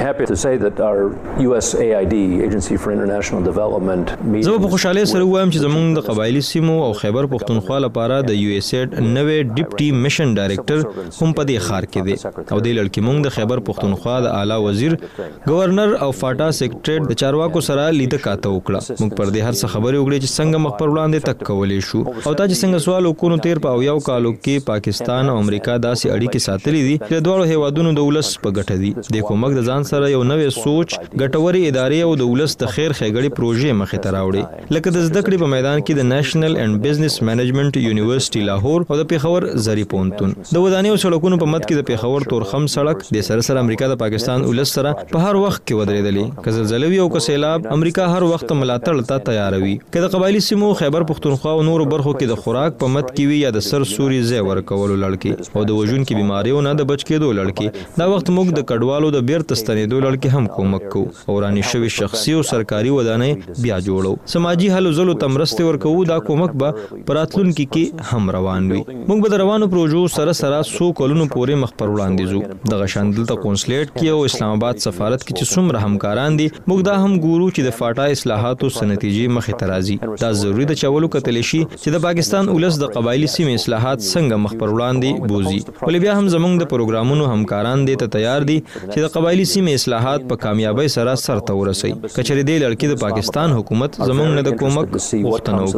زه په خوشحالۍ سره وایم چې زموږ د قبایلی سیمو او خیبر پختونخوا لپاره د یو اس ایډ نوې ډیپټي میشن ډایریکټر هم په دې ښار کې دی او د لړکی موږ د خیبر پختونخوا د اعلی وزیر گورنر او فاټا سیکریټریټ د چارواکو سره لیده کاته وکړه. موږ پر دې هر څه خبرې وکړې چې څنګه مخ پر وړاندې تک کولی شو او تا چې څنګه سوال وکړو تیر په یو کالو کې پاکستان او امریکا داسې اړیکې ساتلې دي چې دواړو هیوادونو د ولس په ګټه دي. د کومک د ځان سره یو نوې سوچ ګټوري ادارې او د ولس د خیر ښېګړې پروژې مخې ته راوړي لکه د زده کړې په میدان کې د نېشنل اینډ بزنس مینجمنت یونیورسيټي لاهور او د پیښور زری پونتون د ودانیو سړکونو په مد کې د پیښور تورخم سړک د سره امریکا د پاکستان ولس سره په هر وخت کې ودرېدلې. که زلزلې وي او که سیلاب امریکا هر وخت ملاتړ ته تیار وي. که د قبایلی سیمو خیبر پختونخوا او نورو برخو کې د خوراک په مد کې وي یا د سر سوري ځای ورکولو لړکی او د وژونکو بیماریو نه د بچ کېدو لړکی دا وخت موږ د کډوالو د بیرته ستنېدو لړکی هم کومک کوو او رانی شوی شخصي او سرکاري ودانۍ بیا جوړو. سماجی هلو ځلو تمرستې ورکوو. دا کومک به پراتلونکو کې هم روان وي. موږ به د روانو پروژو سره سو کلونو پورې مخ پر وړاندې ځو. د غشاندل ته قونسلیټ کې او اسلام آباد سفارت کې چې څومره همکاران دي موږ دا هم ګورو چې د فاټا اصلاحاتو سنتیجې مخې ته راځي. دا ضروري د چولو کتل شي چې د پاکستان ولس د قبایلی سیمې اصلاحات څنګه مخ پر وړاندې بوزي. ولې بیا هم زموږ د پروګرامونو همکاران دي ته تیار دي چې د قبایلی سیمې اصلاحات په کامیابی سره سرته ورسوي. کچری دی لړکی د پاکستان حکومت زموږ نه د کومک غوښتنه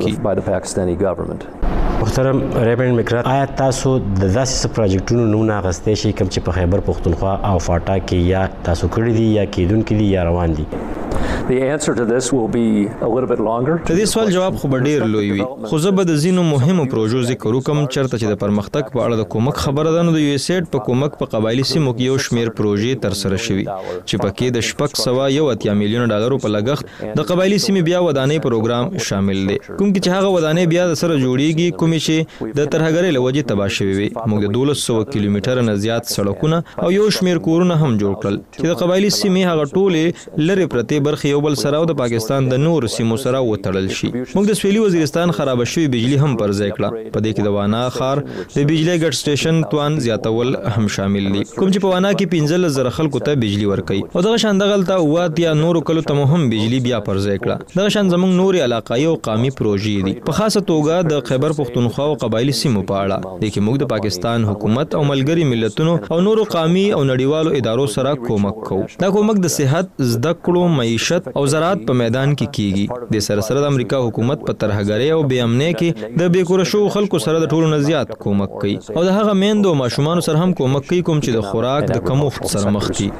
وکړي.
محترم ریمنډ میکرا آیا تاسو د داسې پروجیکټونو نمونه اخیستئ شئ کوم چې په خیبر پختونخوا او فاټا کې یا تاسو کړی دي یا کېدونکي دي یا روان دي؟
The answer to this will be a little bit longer.
د دې سوال جواب خو ډیر لوی وي خو زه به د ځینو مهمو پروژو ذکر وکم چرته چې د پرمختګ په اړه د کومک خبره ده. نو د یو اس ایډ په کومک په قبایلی سیمو کې یو شمیر پروژې تر سره شوي چې پکې د $601 میلیون په لګښت د قبایلی سیمې بیا ودانۍ پروګرام شامل دی. کوم چې هغه ودانۍ بیا د سره جوړیږي کومې چې د ترهګرۍ له وجې تباه شوي وي. موږ د 1200 کیلومتره نه زیات سړکونه او یو شمیر کورونه هم جوړ کړل چې د قبایلی سیمې هغه ټولې لری پرتې برخې یو بل سره او د پاکستان د نور سیمو سره وتړل شي. موږ د سویلي وزیرستان خراب شوی بجلی هم پر ځای کړه. په دې کې د وانا خار د بجلی ګډ سټیشن توان زیاتول هم شامل دي کوم چې په وانا کې 15,000 خلکو ته بجلی ورکړي او دغه شان دغلته وات یا نور کلو ته هم بجلی بیا پر ځای کړه. دغه شان زموږ نور علاقايي او قومي پروژې دي په خاصه توګه د خیبر پختونخوا او قبایلی سیمو په اړه د کې موږ د پاکستان حکومت او ملګری ملتونو او نورو قومي او نړیوالو ادارو سره کومک کوو. دا کومک د صحت زده کړو معیشت او زراعت په میدان کې کیږي. د سره د امریکا حکومت په ترهګرۍ او بې امنۍ کې د بیکوره شو خلکو سره د ټولو نه زیات کومک کوي او د هغه میندو او ماشومان سره هم کومک کوي کوم چې د خوراک د کمښت سره مخ دي.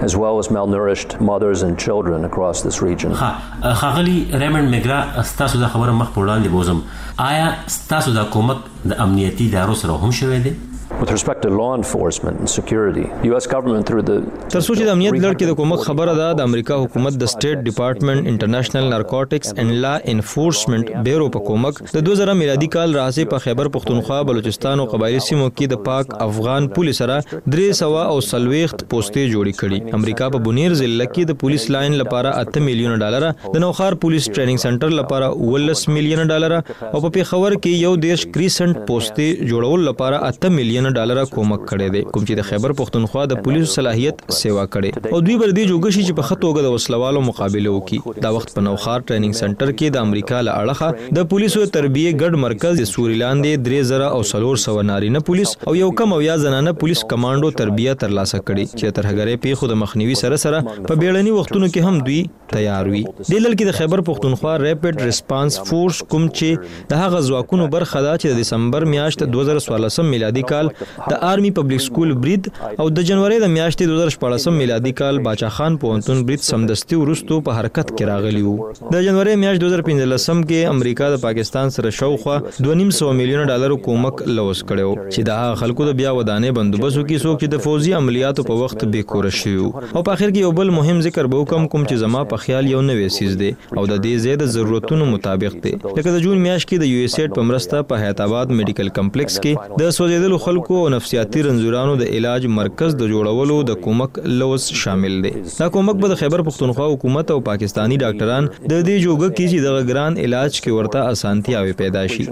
خاغلی ریمنډ میګرا تاسو د خبره مخ په وړاندې بوزم آیا تاسو د کومک د امنیتي ادارو سره هم شوی دی؟
With respect to law enforcement and security, the US government through the
تر څو چې د امنیت لړ کې د کومک خبره ده د امریکا حکومت د سټیټ ډپارټمنټ انټرنیشنل نارکوټکس اینڈ لا انفورسمنت بیورو په کومک د 2000 میلادي کال راځي په خیبر پختونخوا بلوچستان او قبایلی سیمو کې د پاک افغان پولیس سره 300 او سلويخت پوسټې جوړې کړي. امریکا په بونیر ضلع کې د پولیس لاین لپاره $8 میلیون د نوخار پولیس ټریننګ سنټر لپاره $19 میلیون او په پیښور کې یو دیش کریسنت پوسټې جوړول لپاره $8 میلیون کومک کړي دي کوم چې د خیبر پختونخوا د پولیسو صلاحیت سیوا کړي او دوی بر دې جوګشي چې په خطوګه د وسلوالو مقابله وکړي. دا وخت په نوخار ټریننګ سنټر کې د امریکا له اړخه د پولیسو تربیه ګډ مرکز د سوریلاندې 3,400 نارینه پولیس او یو کم او یا زنانه پولیس کمانډو تربیه ترلاسه کړي چې ترهګرۍ پیښو د مخنیوي سره سره په بیړني وختونو کې هم دوی تیار وي. د لړ کې د خیبر پختونخوا ریپډ ریسپانس فورس کوم چې د هغه ځواکونو برخه ده چې د دسمبر میاشت 2014 میلادي کال د آرمي پبلک سکول برید او د جنوري د میاشتې 2014 میلادي کال باچا خان پوهنتون برید سمدستي ورستو په حرکت کې راغلی وو. د جنوري میاشت 2015 کې امریکا د پاکستان سره شاوخوا 2.5 میلیون ډالر کومک لوس کړو چې د هغه خلکو د بیا ودانې بندوبست کې څوک چې د فوزي عملیاتو په وخت بې کور شي. او په اخر کې یو بل مهم ذکر به کوم چې زما په خیال یو نوې سیز دی او د دې زیاده ضرورتونو مطابق دی. لکه د جون میاشت کې د یو ایس ایډ په مرسته په حیات آباد میډیکل کمپلیکس کې د سوځیدلو خلکو او نفسیاتي رنځورانو د علاج مرکز د جوړولو د کومک لوس شامل دی. دا کومک به د خیبر پختونخوا حکومت او پاکستانی ډاکټران د دې جوګه کې چې د ګران علاج کې ورته اسانتیاوي پیدا شي.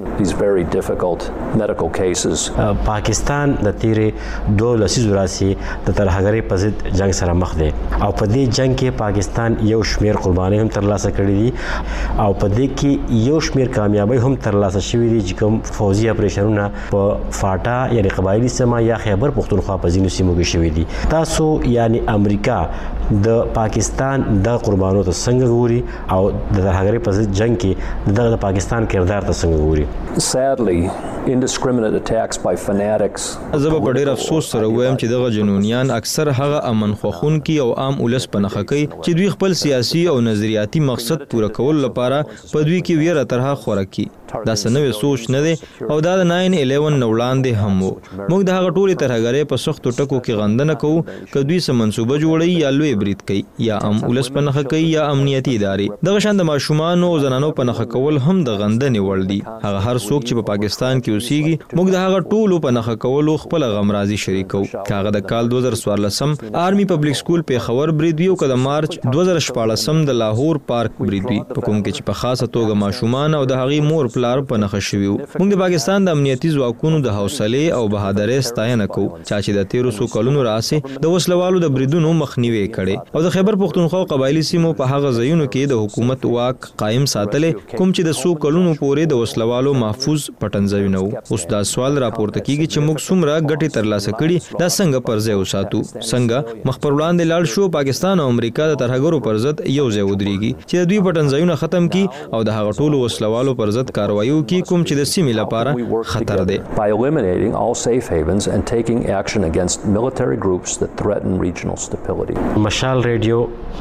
پاکستان د تیرې 2 لسیزو راځي د ترهګرۍ په ضد جنگ سره مخ دی او په دې جنگ کې پاکستان یو شمیر قرباني هم ترلاسه کړې دي او په دې کې یو شمیر کامیابی هم ترلاسه شوې دي چې کوم فوزي اپریشنونه په فاټا یعنی قبایلی سیمه یا خیبر پختونخوا په ځینو سیمو کې شوې دي. تاسو یعنی امریکا د پاکستان د قربانو ته څنګه ګوري او د ترهګرۍ په ضد جنگ کې د پاکستان کردار ته څنګه ګوري؟
Sadly, indiscriminate attacks by fanatics.
زه به ډېر افسوس سره وایم چې دغه جنونیان اکثر هغه امن خوښونکي او عام ولس په نښه کوي چې دوی خپل سیاسي او نظریاتي مقصد پوره کول لپاره په دوی کې ویره طرحه خوره کړي. دا سنوي سوچ نه دی او دا د 9/11 نو وړاندې هم وو. موږ د هغه ټولې ترهګرۍ په سختو ټکو کې غندنه کوو که دوی سم منسوبه جوړي یا لوی برید کوي یا ام ولس په نښه کوي یا امنیتي ادارې. دغه شان د ماشومان او زنانو په نښه کول هم د غندنې وړ دي. هغه هر څوک چې په پاکستان کې اوسېږي موږ د هغه ټولو په نښه کولو خپل غمرازي شریکو. کاغه د کال 2014 آرمي پبلک سکول په خبر برید ویو که د مارچ 2014 د لاهور پارک برید وی په کوم کې چې په خاصه توګه ماشومان او د هغې مور پلار په نښه شوي وو. موږ د پاکستان د امنیتي ځواکونو د حوصلې او بهادرۍ ستاینه کوو چې د 1300 کلونو راهیسې د وسلوالو د بریدونو مخنیوي کړي او د خیبر پختونخوا قبایلی سیمو په هغه ځایونو کې د حکومت واک قائم ساتلې کوم چې د 100 کلونو پورې د وسلوالو محفوظ پټنځایونه وو. اوس دا سوال راپورته کیږي چې موږ څومره ګټې ترلاسه کړي دا څنګه پر ځای وساتو، څنګه مخ پر وړاندې لاړ شو پاکستان او امریکا د ترهګرو پر ضد یو ځای ودرېږي چې د دوی پټنځایونه ختم کړي او د هغه ټولو وسلوالو پر ضد کاروایي وکړي کوم چې د سیمې لپاره خطر دی.
By eliminating all safe havens and taking action against military groups that threaten regional stability.
مشال ریډیو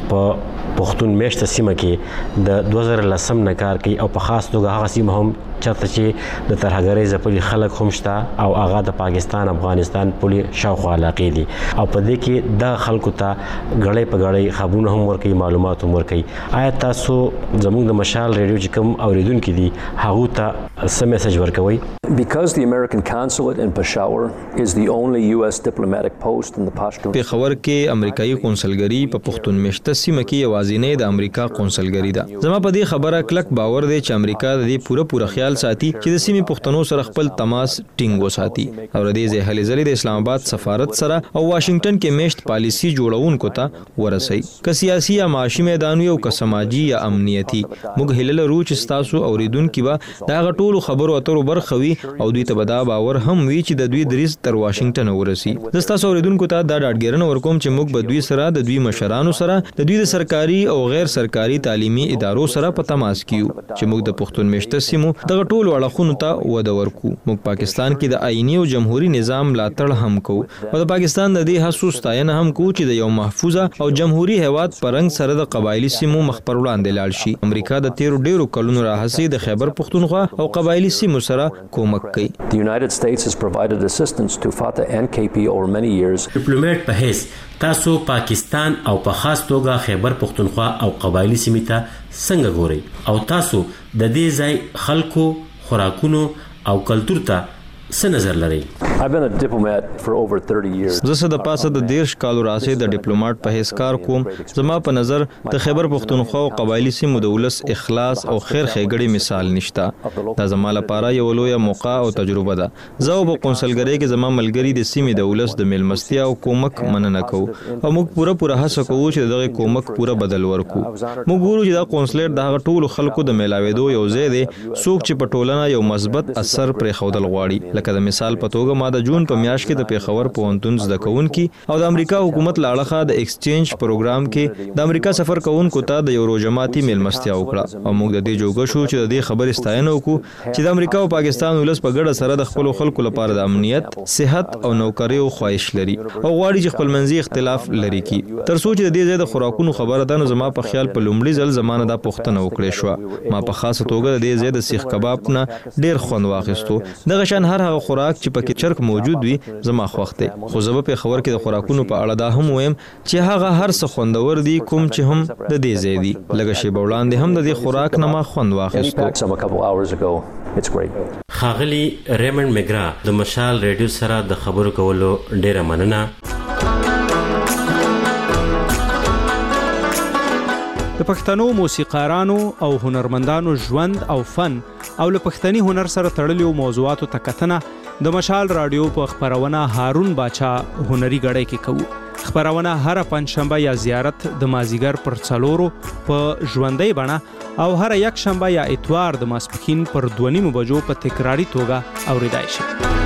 په پښتون میشت سیمه کې د 2010 نه کار کوي او په خاص توګه هغه سیمه هم چرته چې د ترهګرۍ ځپلي خلک هم شته او هغه د پاکستان افغانستان پولې شاوخوا علاقې دي او په دې کې د خلکو ته غړې په غړې خبرونه هم ورکوي، معلومات هم ورکوي. آیا تاسو زموږ د مشال ریډیو چې کوم اوریدونکي دي هغو ته څه میسج ورکوي؟
Because the American consulate in Peshawar is the only US diplomatic post in the Pashtun.
په خبر کې امریکایي قونسلګری په پښتون میشته سیمه کې یوازینۍ د امریکا قونسلګری ده. زما په دې خبره کلک باور دی چې امریکا د دې پوره خیال ساتي چې د سیمې پښتنو سره خپل تماس ټینګ وساتي او د دې ځای هلې ځلې د اسلام آباد سفارت سره او واشنگټن کې میشت پالیسی جوړونکو ته ورسي که سیاسي یا معاشي میدان یو که سماجی یا امنیتي. موږ هیله لرو چې تاسو اوریدونکو به دا غټولو خبرو اترو برخوي او دوی ته به دا باور هم وي چې د دوی دریځ تر واشنگټن ورسي. د تاسو اوریدونکو ته دا ډاډګرنه ورکوم چې موږ به دوی سره د دوی مشرانو سره د دوی د سرکاري او غیر سرکاري تعلیمي ادارو سره په تماس کیو چې موږ د پښتون میشته سیمو دغه ټولو اړخونو ته وده ورکو. موږ پاکستان کې د آئینی او جمهوریت نظام ملاتړ هم کوو او د پاکستان د دې هڅو ستاینه هم کوو چې د یو محفوظه او جمهوریت هیواد پرنګ سره د قبایلی سیمو مخ پر وړاندې لاړ شي. امریکا د ډیرو کلونو راهیسې د خیبر پختونخوا او قبایلی سیمو سره کومک کوي.
The United States has provided assistance to FATA and KP over many years.
ډیپلوماټ په هیڅ تاسو پاکستان او په خاص توګه خیبر پختونخوا او قبایلی سیمې ته څنګه ګورئ او تاسو د دې ځای خلکو خوراکونو او کلتور ته څه نظر لري؟
I've been a diplomat for over 30 years.
زه د پاسه د 10 کالو راځي د ډیپلوماټ په هیڅ کار کوم. زما په نظر د خیبر پختونخوا او قبایلی سیمو د ولس اخلاص او خیر ښېګړې مثال نشته. دا زما لپاره یو لوی موقع او تجربه ده. زه په قونسلګری کې زما ملګری د سیمې د ولس د میلمستیا او کومک مننه کوو او موږ پوره هڅه کوو چې دغه کومک پوره بدل ورکو. موږ ګورو چې دا قونسلر د هغه ټولو خلکو د میلاوېدو یو ځای دی څوک چې په ټولنه یو مثبت اثر پرې خودل غواړي. لکه د مثال په توګه ماه د جون په میاشت کې د پیښور پوهنتون زده کوونکي او د امریکا حکومت له اړخه د ایکسچینج پروګرام کې د امریکا سفر کوونکو ته د یو روزماتي میلمستیا وکړه او موږ د دې جوګه شو چې د دې خبرې ستاینه وکړو چې د امریکا او پاکستان ولس په ګډه سره د خپل خلکو لپاره د امنیت، صحت او نوکریو خواهش لري او غواړي چې خپل منځي اختلاف لري کی تر څو چې د دې ځای د خوراکونو خبره ده. نو زما په خیال په لومړي ځل زمانه دا پوښتنه وکړې شو. ما په خاصه توګه د دې ځای د سیخ کباب نه ډیر خوند واخیستو. دغه شان هر هغه خوراک چې پکې چرګ موجود وي زما خوښ دی. خو زه په خبر کې د خوراکونو په اړه دا هم وایم چې هغه هر څه خوندور دي کوم چې هم د دې ځای دي. لږ شی وړاندې هم د دې خوراک نه ما خوند واخیستو.
خاغلی ریمن میګرا د مشال ریډیو سره د خبرو کولو ډیره مننه.
د پښتنو موسیقارانو او هنرمندانو ژوند او فن او له پښتني هنر سره تړلو موضوعاتو ته کتنه د مشال رادیو په خبرونه هارون باچا هنري غړی کې کوو. خبرونه هر پنځشنبه یا زیارت د مازیګر پر 4 په ژوندۍ بڼه او هر یک شنبه یا اتوار د ماسپښین پر 2:30 بجو په تکراری توګه اوریدای شي.